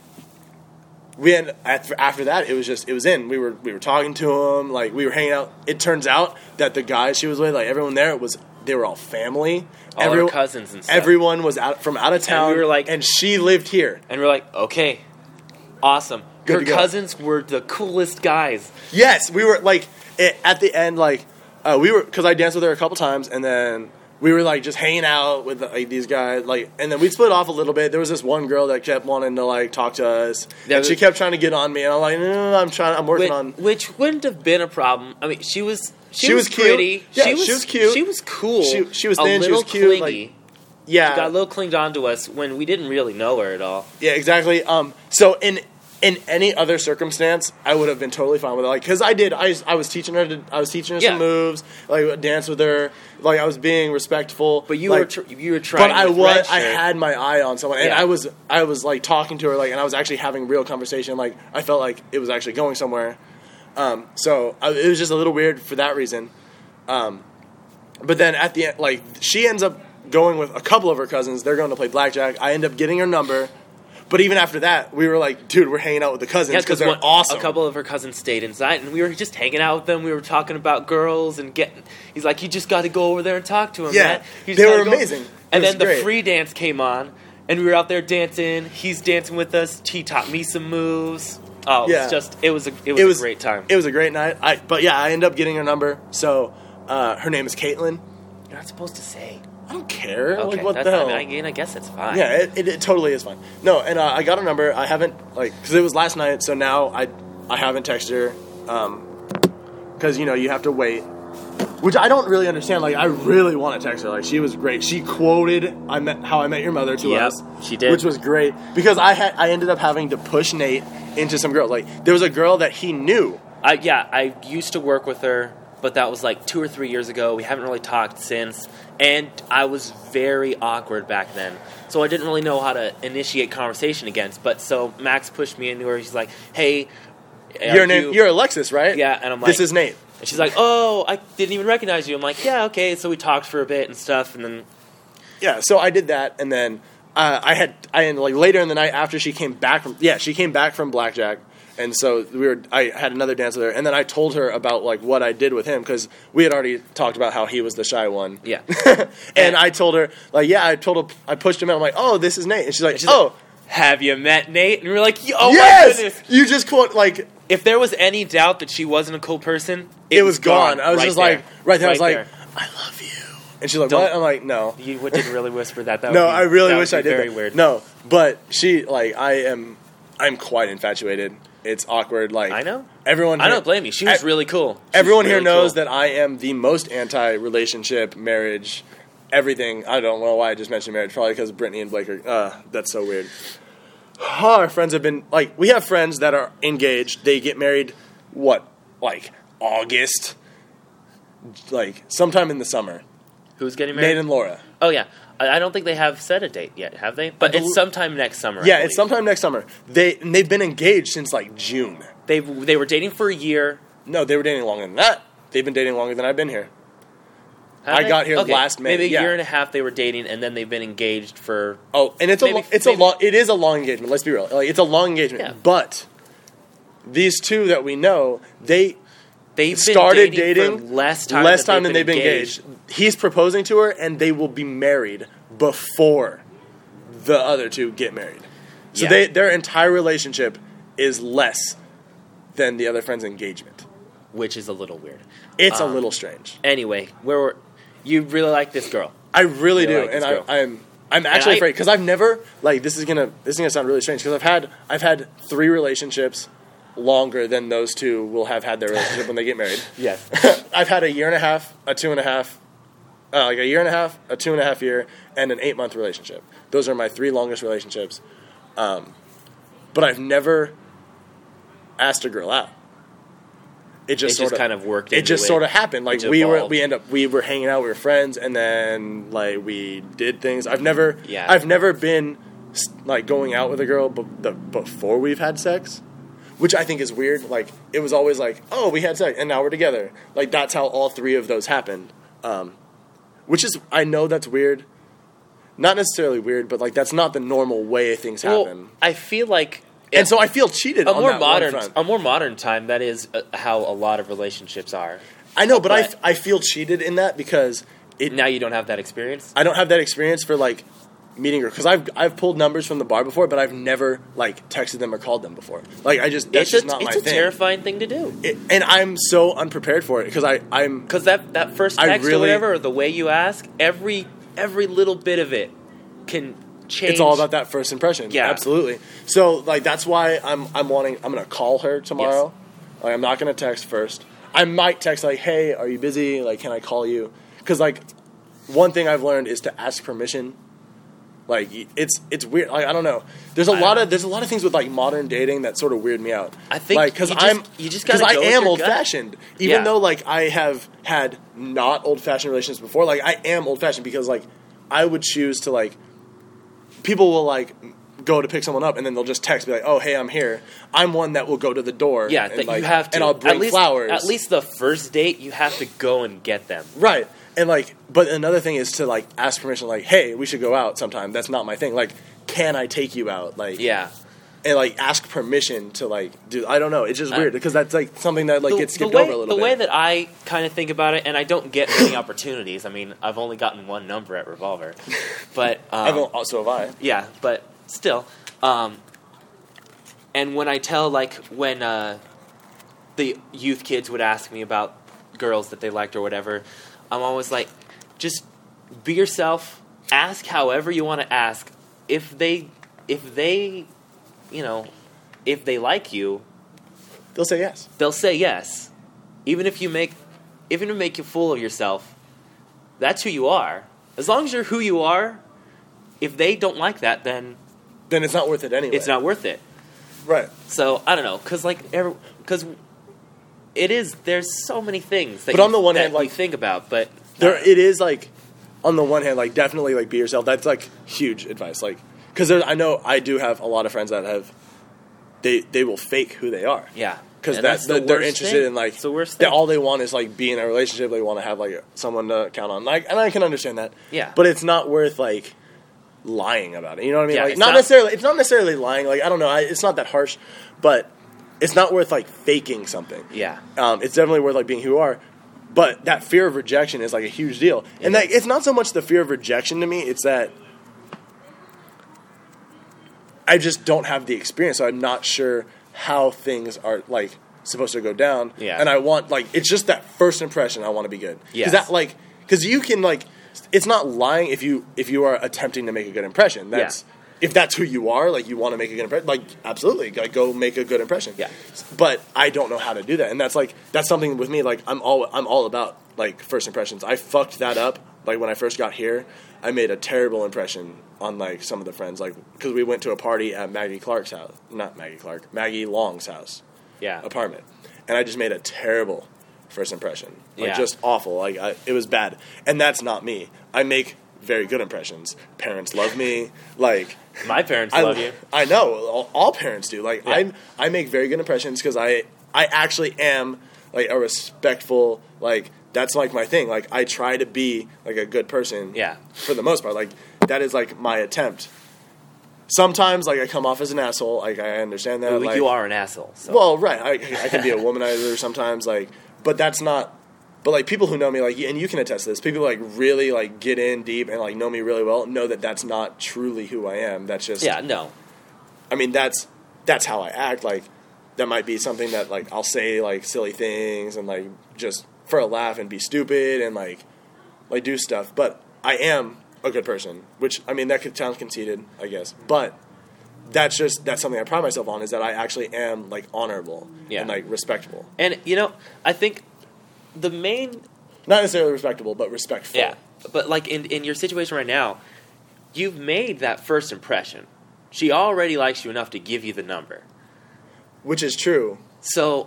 Speaker 3: we end, after that it was just it was in. We were we were talking to him, like we were hanging out. It turns out that the guys she was with, like everyone there was they were all family.
Speaker 4: All
Speaker 3: Everyone-
Speaker 4: her cousins and stuff.
Speaker 3: Everyone was out from out of town.
Speaker 4: we were like-
Speaker 3: and she lived here.
Speaker 4: And we're like, okay, awesome.
Speaker 3: Good
Speaker 4: Her
Speaker 3: to go.
Speaker 4: cousins were the coolest guys.
Speaker 3: Yes, we were like it, at the end, like uh, we were because I danced with her a couple times, and then we were like just hanging out with like these guys, like, and then we split off a little bit. There was this one girl that kept wanting to like talk to us,
Speaker 4: Yeah,
Speaker 3: and she
Speaker 4: but-
Speaker 3: kept trying to get on me, and I'm like, no, no, no, I'm trying, I'm working
Speaker 4: Which,
Speaker 3: on.
Speaker 4: which wouldn't have been a problem. I mean, she was she,
Speaker 3: She
Speaker 4: was,
Speaker 3: was cute.
Speaker 4: pretty.
Speaker 3: Yeah,
Speaker 4: she was,
Speaker 3: she was cute.
Speaker 4: She was cool.
Speaker 3: She- she was
Speaker 4: a
Speaker 3: thin, she
Speaker 4: little
Speaker 3: was cute,
Speaker 4: clingy.
Speaker 3: like- Yeah,
Speaker 4: She got a little clinged on to us when we didn't really know her at all.
Speaker 3: yeah, exactly. Um, so in in any other circumstance, I would have been totally fine with it, like because I did. I, I was teaching her. To, I was teaching her
Speaker 4: Yeah.
Speaker 3: some moves, like dance with her. Like I was being respectful.
Speaker 4: But you
Speaker 3: like,
Speaker 4: were tr- you were trying.
Speaker 3: But I
Speaker 4: with
Speaker 3: was,
Speaker 4: Red
Speaker 3: I
Speaker 4: Shirt.
Speaker 3: had my eye on someone, and
Speaker 4: Yeah.
Speaker 3: I was, I was like talking to her, like, and I was actually having real conversation. Like, I felt like it was actually going somewhere. Um, so I, it was just a little weird for that reason. Um, but then at the end, like, she ends up going with a couple of her cousins. They're going to play blackjack. I end up getting her number. But even after that, we were like, dude, we're hanging out with the cousins
Speaker 4: Yeah,
Speaker 3: because
Speaker 4: because
Speaker 3: they're awesome.
Speaker 4: A couple of her cousins stayed inside, and we were just hanging out with them. We were talking about girls and getting. He's like, "You just got to go over there and talk to him."
Speaker 3: Yeah,
Speaker 4: man. You just
Speaker 3: they
Speaker 4: gotta
Speaker 3: were
Speaker 4: go."
Speaker 3: amazing. It
Speaker 4: And
Speaker 3: was
Speaker 4: then the
Speaker 3: great.
Speaker 4: free dance came on, and we were out there dancing. He's dancing with us. He taught me some moves. Oh, it
Speaker 3: Yeah.
Speaker 4: was just it was a it was,
Speaker 3: it was
Speaker 4: a great time.
Speaker 3: It was a great night. I, but yeah, I ended up getting her number. So uh, her name is Caitlin.
Speaker 4: You're not supposed to say.
Speaker 3: I don't care.
Speaker 4: Okay,
Speaker 3: like, what
Speaker 4: that's,
Speaker 3: the hell?
Speaker 4: I, mean, I, and I guess it's fine.
Speaker 3: Yeah, it, it, it totally is fine. No, and uh, I got her number. I haven't, like, because it was last night, so now I I haven't texted her. Because, you know, you have to wait. Which I don't really understand. Like, I really want to text her. Like, she was great. She quoted I met, How I Met Your Mother to
Speaker 4: Yep,
Speaker 3: us.
Speaker 4: she did.
Speaker 3: Which was great. Because I had I ended up having to push Nate into some girl. Like, there was a girl that he knew.
Speaker 4: I, yeah, I used to work with her, but that was like two or three years ago. We haven't really talked since, and I was very awkward back then, so I didn't really know how to initiate conversation again. But so Max pushed me into her. He's like, "Hey, are
Speaker 3: Your name,
Speaker 4: you-"
Speaker 3: you're Alexis, right?
Speaker 4: Yeah, and I'm like,
Speaker 3: This is Nate.
Speaker 4: And she's like, "Oh, I didn't even recognize you." I'm like, "Yeah, okay." So we talked for a bit and stuff, and then
Speaker 3: Yeah, so I did that, and then uh, I had I had, like later in the night after she came back from yeah she came back from blackjack, and so we were I had another dance with her, and then I told her about like what I did with him because we had already talked about how he was the shy one.
Speaker 4: Yeah.
Speaker 3: And I told her like yeah I told her I pushed him out. I'm like, oh, this is Nate, and she's like,
Speaker 4: she's
Speaker 3: oh
Speaker 4: like, "Have you met Nate?" And we we're like, "Oh
Speaker 3: yes,
Speaker 4: my goodness!"
Speaker 3: you just quote like
Speaker 4: If there was any doubt that she wasn't a cool person, it,
Speaker 3: it was gone. I was
Speaker 4: right
Speaker 3: just
Speaker 4: there.
Speaker 3: like right there. I was
Speaker 4: Right
Speaker 3: like, I love you, and she's like,
Speaker 4: Don't-
Speaker 3: what? I'm like, no.
Speaker 4: You didn't really whisper that. That
Speaker 3: No,
Speaker 4: would be,
Speaker 3: I really
Speaker 4: that would
Speaker 3: wish
Speaker 4: be
Speaker 3: I did.
Speaker 4: Very
Speaker 3: that.
Speaker 4: weird.
Speaker 3: No, but she like I am, I'm quite infatuated. It's awkward. Like
Speaker 4: I know.
Speaker 3: Everyone.
Speaker 4: I
Speaker 3: here,
Speaker 4: don't blame you. She was
Speaker 3: I,
Speaker 4: really cool. She
Speaker 3: everyone here
Speaker 4: really
Speaker 3: knows
Speaker 4: cool.
Speaker 3: that I am the most anti-relationship, marriage, everything. I don't know why I just mentioned marriage. Probably because Brittany and Blake are. Uh, that's so weird. Our friends have been like we have friends that are engaged. They get married. What like August? Like sometime in the summer.
Speaker 4: Who's getting married?
Speaker 3: Nate and Laura.
Speaker 4: Oh yeah. I I don't think they have set a date yet, have they? But
Speaker 3: bel-
Speaker 4: it's sometime next summer. I
Speaker 3: Yeah,
Speaker 4: believe.
Speaker 3: it's sometime next summer. They and they've been engaged since like June.
Speaker 4: They they were dating for a year.
Speaker 3: No, they were dating longer than that. They've been dating longer than I've been here.
Speaker 4: Have
Speaker 3: I
Speaker 4: they?
Speaker 3: got here
Speaker 4: Okay,
Speaker 3: last May,
Speaker 4: Maybe a
Speaker 3: yeah.
Speaker 4: year and a half they were dating, and then they've been engaged for.
Speaker 3: Oh, and it's
Speaker 4: Maybe-
Speaker 3: a lo- it's
Speaker 4: maybe-
Speaker 3: a long it is a long engagement. Let's be real. Like it's a long engagement.
Speaker 4: Yeah.
Speaker 3: But these two that we know, they
Speaker 4: They've
Speaker 3: started
Speaker 4: been dating,
Speaker 3: dating
Speaker 4: for less time.
Speaker 3: less
Speaker 4: than
Speaker 3: time than they've been engaged. He's proposing to her, and they will be married before the other two get married. So
Speaker 4: Yeah.
Speaker 3: they their entire relationship is less than the other friend's engagement.
Speaker 4: which is a little weird.
Speaker 3: It's
Speaker 4: Um,
Speaker 3: a little strange.
Speaker 4: Anyway, where were, you really like this girl?
Speaker 3: I really
Speaker 4: You
Speaker 3: do,
Speaker 4: like
Speaker 3: and
Speaker 4: this
Speaker 3: I,
Speaker 4: girl.
Speaker 3: I'm I'm actually
Speaker 4: I-
Speaker 3: afraid because I've never like this is gonna this is gonna sound really strange because I've had I've had three relationships longer than those two will have had their relationship when they get married.
Speaker 4: Yes.
Speaker 3: I've had a year and a half, a two and a half, uh, like a year and a half, a two and a half year, and an eight month relationship. Those are my three longest relationships. Um, but I've never asked a girl out. It just
Speaker 4: It
Speaker 3: sort
Speaker 4: just
Speaker 3: of
Speaker 4: kind of worked
Speaker 3: It
Speaker 4: into
Speaker 3: just
Speaker 4: it.
Speaker 3: sort of happened. Like
Speaker 4: It
Speaker 3: we were,
Speaker 4: evolved.
Speaker 3: we end up, we were hanging out, we were friends, and then like we did things. I've never,
Speaker 4: Yeah.
Speaker 3: I've never been s- like going out with a girl, but the, before we've had sex. Which I think is weird. Like, it was always like, oh, we had sex, and now we're together. Like, that's how all three of those happened. Um, which is, I know that's weird. Not necessarily weird, but, like, that's not the normal way things
Speaker 4: Well,
Speaker 3: happen.
Speaker 4: I feel like
Speaker 3: And so I feel cheated
Speaker 4: a
Speaker 3: on
Speaker 4: more
Speaker 3: that one
Speaker 4: modern,
Speaker 3: front.
Speaker 4: a more modern time. That is uh, how a lot of relationships are.
Speaker 3: I know, but, I,
Speaker 4: but-
Speaker 3: f- I feel cheated in that because it.
Speaker 4: Now you don't have that experience.
Speaker 3: I don't have that experience for, like, meeting her. Because I've, I've pulled numbers from the bar before, but I've never, like, texted them or called them before. Like, I just, that's
Speaker 4: It's
Speaker 3: just
Speaker 4: a,
Speaker 3: not
Speaker 4: it's
Speaker 3: my
Speaker 4: a
Speaker 3: thing.
Speaker 4: terrifying thing to do.
Speaker 3: It, and I'm so unprepared for it because I, I'm.
Speaker 4: Because that, that first
Speaker 3: I
Speaker 4: text or
Speaker 3: really-
Speaker 4: whatever, or the way you ask, every every little bit of it can change.
Speaker 3: It's all about that first impression.
Speaker 4: Yeah.
Speaker 3: Absolutely. So like that's why I'm I'm wanting I'm gonna call her tomorrow. Like I'm not gonna text first. I might text like, hey, are you busy? Like, can I call you? Because like one thing I've learned is to ask permission. Like it's it's weird. Like I don't know. There's a
Speaker 4: I
Speaker 3: lot
Speaker 4: don't-
Speaker 3: of there's a lot of things with like modern dating that sort of weird me out.
Speaker 4: I think
Speaker 3: like because
Speaker 4: you just-
Speaker 3: I'm
Speaker 4: you just
Speaker 3: because
Speaker 4: gotta
Speaker 3: I
Speaker 4: go with
Speaker 3: am
Speaker 4: your
Speaker 3: old
Speaker 4: gut.
Speaker 3: fashioned. Even
Speaker 4: Yeah.
Speaker 3: though like I have had not old fashioned relationships before. Like I am old fashioned because like I would choose to like people will like go to pick someone up and then they'll just text be like, oh hey, I'm here. I'm one that will go to the door.
Speaker 4: Yeah,
Speaker 3: and,
Speaker 4: that
Speaker 3: like,
Speaker 4: you have to.
Speaker 3: and I'll bring
Speaker 4: at least,
Speaker 3: flowers.
Speaker 4: At least the first date, you have to go and get them.
Speaker 3: Right. And like, but another thing is to like ask permission. Like, hey, we should go out sometime. That's not my thing. Like, can I take you out? Like,
Speaker 4: Yeah.
Speaker 3: and like ask permission to like do. I don't know. It's just
Speaker 4: Uh,
Speaker 3: weird because that's like something that like
Speaker 4: the,
Speaker 3: gets
Speaker 4: the
Speaker 3: skipped
Speaker 4: way,
Speaker 3: over a little
Speaker 4: the
Speaker 3: bit.
Speaker 4: way that I kind of think about it, and I don't get many opportunities. I mean, I've only gotten one number at Revolver, but um,
Speaker 3: I've al- so have I.
Speaker 4: yeah, but still. Um, and when I tell, like, when uh, the youth kids would ask me about girls that they liked or whatever, I'm always like, just be yourself. Ask however you want to ask. If they, if they, you know, if they like you,
Speaker 3: They'll say yes.
Speaker 4: they'll say yes. Even if you make, even if you make a fool of yourself, that's who you are. As long as you're who you are, if they don't like that, then
Speaker 3: Then it's not worth it anyway.
Speaker 4: it's not worth it.
Speaker 3: right.
Speaker 4: So I don't know, because like, because it is. There's so many things that
Speaker 3: But
Speaker 4: you,
Speaker 3: on the one
Speaker 4: that
Speaker 3: hand, like-
Speaker 4: you think about, but
Speaker 3: There, it is like, on the one hand, like definitely like be yourself. That's like huge advice. Like, because I know I do have a lot of friends that have, they they will fake who they are.
Speaker 4: yeah,
Speaker 3: Because
Speaker 4: And
Speaker 3: that's
Speaker 4: the
Speaker 3: they're
Speaker 4: worst
Speaker 3: interested
Speaker 4: thing.
Speaker 3: in like
Speaker 4: It's the worst
Speaker 3: they-
Speaker 4: thing.
Speaker 3: all they want is like be in a relationship. They want to have like someone to count on. Like, and I can understand that.
Speaker 4: Yeah.
Speaker 3: but it's not worth like lying about it. You know what I mean?
Speaker 4: Yeah,
Speaker 3: like
Speaker 4: it's
Speaker 3: not,
Speaker 4: not-
Speaker 3: necessarily. It's not necessarily lying. Like I don't know. I, it's not that harsh, but it's not worth like faking something.
Speaker 4: Yeah.
Speaker 3: Um, it's definitely worth like being who you are. But that fear of rejection is like a huge deal, and that, it's not so much the fear of rejection to me. It's that I just don't have the experience, so I'm not sure how things are like supposed to go down.
Speaker 4: Yeah.
Speaker 3: And I want like it's just that first impression I want to be good.
Speaker 4: Yes.
Speaker 3: Because that like because you can like it's not lying if you if you are attempting to make a good impression. That's if that's who you are, like you want to make a good impression, like absolutely, like go make a good impression.
Speaker 4: Yeah.
Speaker 3: But I don't know how to do that, and that's like that's something with me. Like I'm all I'm all about like first impressions. I fucked that up. Like when I first got here, I made a terrible impression on like some of the friends, like because we went to a party at Maggie Clark's house, not Maggie Clark, Maggie Long's house,
Speaker 4: Yeah.
Speaker 3: apartment, and I just made a terrible first impression, like
Speaker 4: Yeah.
Speaker 3: just awful. Like I, it was bad, and that's not me. I make very good impressions. Parents love me. Like
Speaker 4: My parents
Speaker 3: I
Speaker 4: love you.
Speaker 3: I know all, all parents do. Like
Speaker 4: Yeah.
Speaker 3: I I make very good impressions because I I actually am like a respectful like. That's like my thing. Like I try to be like a good person.
Speaker 4: Yeah.
Speaker 3: For the most part, like that is like my attempt. Sometimes like I come off as an asshole. Like I understand that.
Speaker 4: Well,
Speaker 3: like,
Speaker 4: you are an asshole. So.
Speaker 3: Well, right. I I can be a womanizer sometimes. Like, but that's not. But like people who know me, like, and you can attest to this. People who, like really like get in deep and like know me really well know that that's not truly who I am. That's just.
Speaker 4: Yeah. No.
Speaker 3: I mean, that's that's how I act. Like that might be something that like I'll say like silly things and like just. For a laugh and be stupid and like like do stuff, but I am a good person, which I mean that could sound conceited, I guess, but that's just that's something I pride myself on is that I actually am like honorable
Speaker 4: Yeah.
Speaker 3: and like respectable,
Speaker 4: And you know, I think the main
Speaker 3: not necessarily respectable, but respectful.
Speaker 4: yeah, but like in in your situation right now, you've made that first impression. She already likes you enough to give you the number.
Speaker 3: Which is true.
Speaker 4: So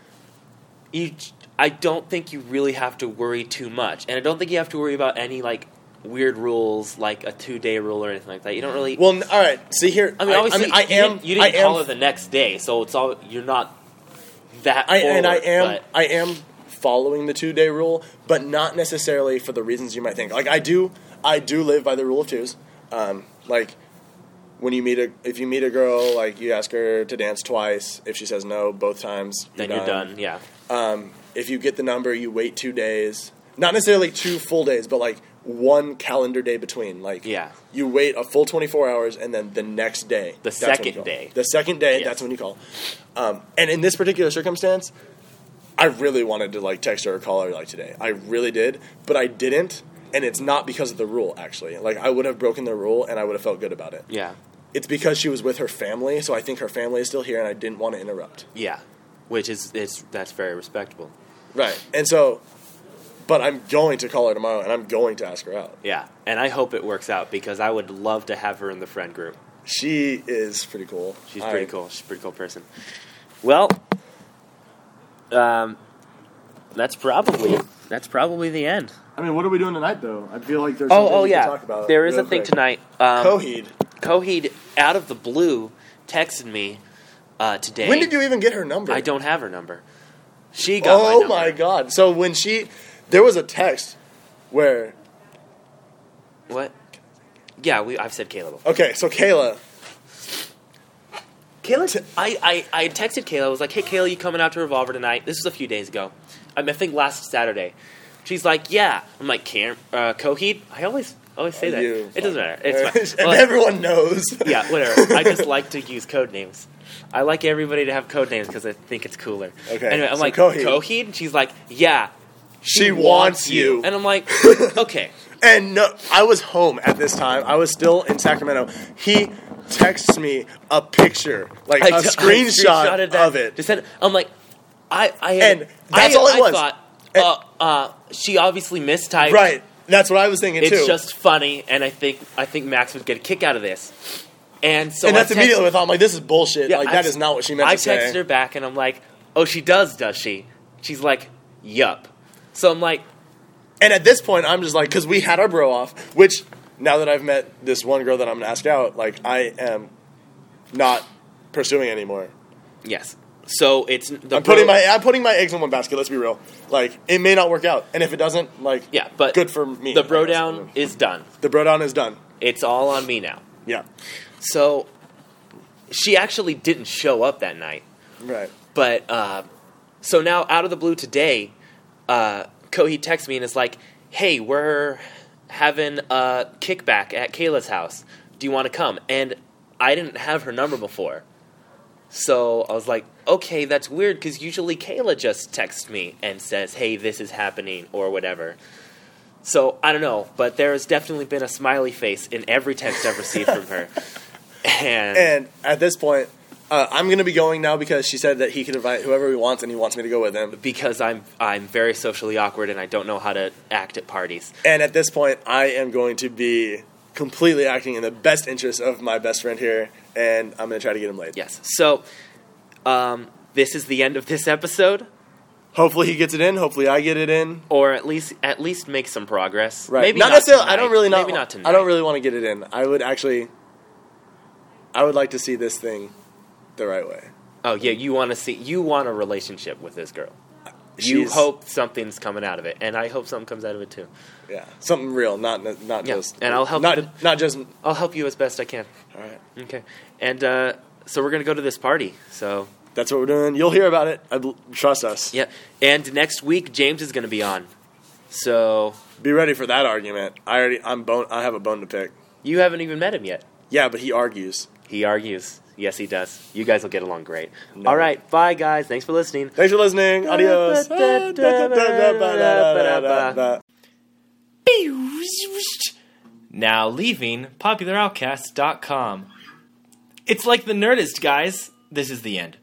Speaker 4: you I don't think you really have to worry too much. And I don't think you have to worry about any like weird rules like a two-day rule or anything like that. You don't really
Speaker 3: Well, n- all right. See here.
Speaker 4: I mean, obviously,
Speaker 3: I, I
Speaker 4: you
Speaker 3: am.
Speaker 4: didn't, you didn't
Speaker 3: I am,
Speaker 4: call her the next day, so it's all you're not that.
Speaker 3: I,
Speaker 4: forward,
Speaker 3: and I am.
Speaker 4: but-
Speaker 3: I am following the two day rule, but not necessarily for the reasons you might think. Like I do. I do live by the rule of twos. Um, like when you meet a, if you meet a girl, like you ask her to dance twice. If she says no both times,
Speaker 4: then you're done. Yeah.
Speaker 3: Um, if you get the number, you wait two days. Not necessarily two full days, but like one calendar day between. Like
Speaker 4: Yeah.
Speaker 3: you wait a full twenty-four hours, and then the next day,
Speaker 4: The
Speaker 3: that's when you
Speaker 4: second
Speaker 3: call.
Speaker 4: day.
Speaker 3: the second day,
Speaker 4: Yes.
Speaker 3: that's when you call. Um, and in this particular circumstance, I really wanted to like text her or call her like today. I really did, but I didn't, and it's not because of the rule. Actually, like I would have broken the rule, and I would have felt good about it.
Speaker 4: Yeah.
Speaker 3: It's because she was with her family, so I think her family is still here, and I didn't want to interrupt.
Speaker 4: Yeah. Which is it's that's very respectable.
Speaker 3: Right. And so, but I'm going to call her tomorrow, and I'm going to ask her out.
Speaker 4: Yeah. And I hope it works out because I would love to have her in the friend group.
Speaker 3: She is pretty cool.
Speaker 4: She's
Speaker 3: I-
Speaker 4: pretty cool. She's a pretty cool person. Well, um, that's probably that's probably the end.
Speaker 3: I mean, what are we doing tonight, though? I feel like there's
Speaker 4: Oh,
Speaker 3: something
Speaker 4: oh
Speaker 3: we can
Speaker 4: yeah.
Speaker 3: talk about.
Speaker 4: There is
Speaker 3: real
Speaker 4: a thing
Speaker 3: quick.
Speaker 4: tonight. Um,
Speaker 3: Coheed.
Speaker 4: Coheed, out of the blue, texted me uh, today.
Speaker 3: When did you even get her number?
Speaker 4: I don't have her number. She got my
Speaker 3: Oh
Speaker 4: number.
Speaker 3: my god! So when she, there was a text where.
Speaker 4: What? Yeah, we. I've said Caleb.
Speaker 3: Okay, so Kayla.
Speaker 4: Kayla, I, I, I texted Kayla. I was like, "Hey, Kayla, you coming out to Revolver tonight?" This was a few days ago. I, mean, I think last Saturday. She's like, "Yeah." I'm like, "Cam, uh, Coheed." I always always say that.
Speaker 3: You
Speaker 4: It doesn't matter.
Speaker 3: fuck.
Speaker 4: It's fine.
Speaker 3: and
Speaker 4: Well,
Speaker 3: everyone knows.
Speaker 4: yeah, whatever. I just like to use code names. I like everybody to have code names because I think it's cooler.
Speaker 3: Okay,
Speaker 4: Anyway, I'm
Speaker 3: so
Speaker 4: like,
Speaker 3: Coheed.
Speaker 4: Coheed? And she's like, yeah.
Speaker 3: She wants you.
Speaker 4: And I'm like, okay.
Speaker 3: And no, I was home at this time. I was still in Sacramento. He texts me a picture, like
Speaker 4: I
Speaker 3: a
Speaker 4: t- I
Speaker 3: screenshot
Speaker 4: screenshotted that
Speaker 3: of it.
Speaker 4: to send- I'm like, I, I had,
Speaker 3: And that's
Speaker 4: I,
Speaker 3: all it
Speaker 4: I
Speaker 3: was.
Speaker 4: thought,
Speaker 3: And-
Speaker 4: uh, uh, she obviously mistyped.
Speaker 3: Right. That's what I was thinking
Speaker 4: It's
Speaker 3: too.
Speaker 4: just funny, and I think I think Max would get a kick out of this. And so
Speaker 3: and that's
Speaker 4: I text-
Speaker 3: immediately what I thought. I'm like, this is bullshit.
Speaker 4: Yeah,
Speaker 3: like
Speaker 4: I
Speaker 3: that
Speaker 4: t-
Speaker 3: is not what she meant
Speaker 4: I
Speaker 3: to say.
Speaker 4: texted her back, and I'm like, oh, she does, does she? She's like, yup. So I'm like,
Speaker 3: And at this point, I'm just like, because we had our bro off, which now that I've met this one girl that I'm gonna ask out, like I am not pursuing anymore.
Speaker 4: yes. So it's the
Speaker 3: I'm putting
Speaker 4: bro-
Speaker 3: my I'm putting my eggs in one basket. Let's be real. Like it may not work out, and if it doesn't, like
Speaker 4: yeah, but
Speaker 3: good for me.
Speaker 4: The bro
Speaker 3: I guess.
Speaker 4: down is done.
Speaker 3: The bro down is done.
Speaker 4: It's all on me now.
Speaker 3: Yeah.
Speaker 4: So she actually didn't show up that night.
Speaker 3: Right.
Speaker 4: But uh, so now, out of the blue today, uh, Coheed texts me and is like, "Hey, we're having a kickback at Kayla's house. Do you want to come?" And I didn't have her number before, so I was like, "Okay, that's weird because usually Kayla just texts me and says, 'Hey, this is happening' or whatever." So I don't know, but there has definitely been a smiley face in every text I've received from her. And,
Speaker 3: And at this point, uh, I'm going to be going now because she said that he could invite whoever he wants, and he wants me to go with him.
Speaker 4: because I'm I'm very socially awkward and I don't know how to act at parties.
Speaker 3: And at this point, I am going to be completely acting in the best interest of my best friend here, and I'm going to try to get him laid.
Speaker 4: Yes. So, um, this is the end of this episode,
Speaker 3: Hopefully he gets it in. Hopefully I get it in.
Speaker 4: or at least at least make some progress.
Speaker 3: Right.
Speaker 4: Maybe
Speaker 3: not,
Speaker 4: not
Speaker 3: necessarily.
Speaker 4: tonight.
Speaker 3: I don't really not.
Speaker 4: Maybe not tonight.
Speaker 3: I don't really want to get it in. I would actually. I would like to see this thing the right way.
Speaker 4: Oh yeah, you want to see you want a relationship with this girl. You
Speaker 3: She's-
Speaker 4: hope something's coming out of it, and I hope something comes out of it too.
Speaker 3: Yeah, something real, not not
Speaker 4: Yeah,
Speaker 3: just.
Speaker 4: and I'll help
Speaker 3: Not
Speaker 4: you-
Speaker 3: not just.
Speaker 4: I'll help you as best I can.
Speaker 3: All right.
Speaker 4: Okay, and uh, so we're gonna go to this party. So
Speaker 3: That's what we're doing. You'll hear about it. I bel trust us.
Speaker 4: yeah, and next week James is gonna be on. So
Speaker 3: Be ready for that argument. I already. I'm bone. I have a bone to pick.
Speaker 4: you haven't even met him yet.
Speaker 3: Yeah, but he argues.
Speaker 4: He argues. Yes, he does. You guys will get along great.
Speaker 3: No.
Speaker 4: All right, bye guys. Thanks for listening.
Speaker 3: Thanks for listening. Adios.
Speaker 2: Now leaving popular outcast dot com. It's like the Nerdist, guys. This is the end.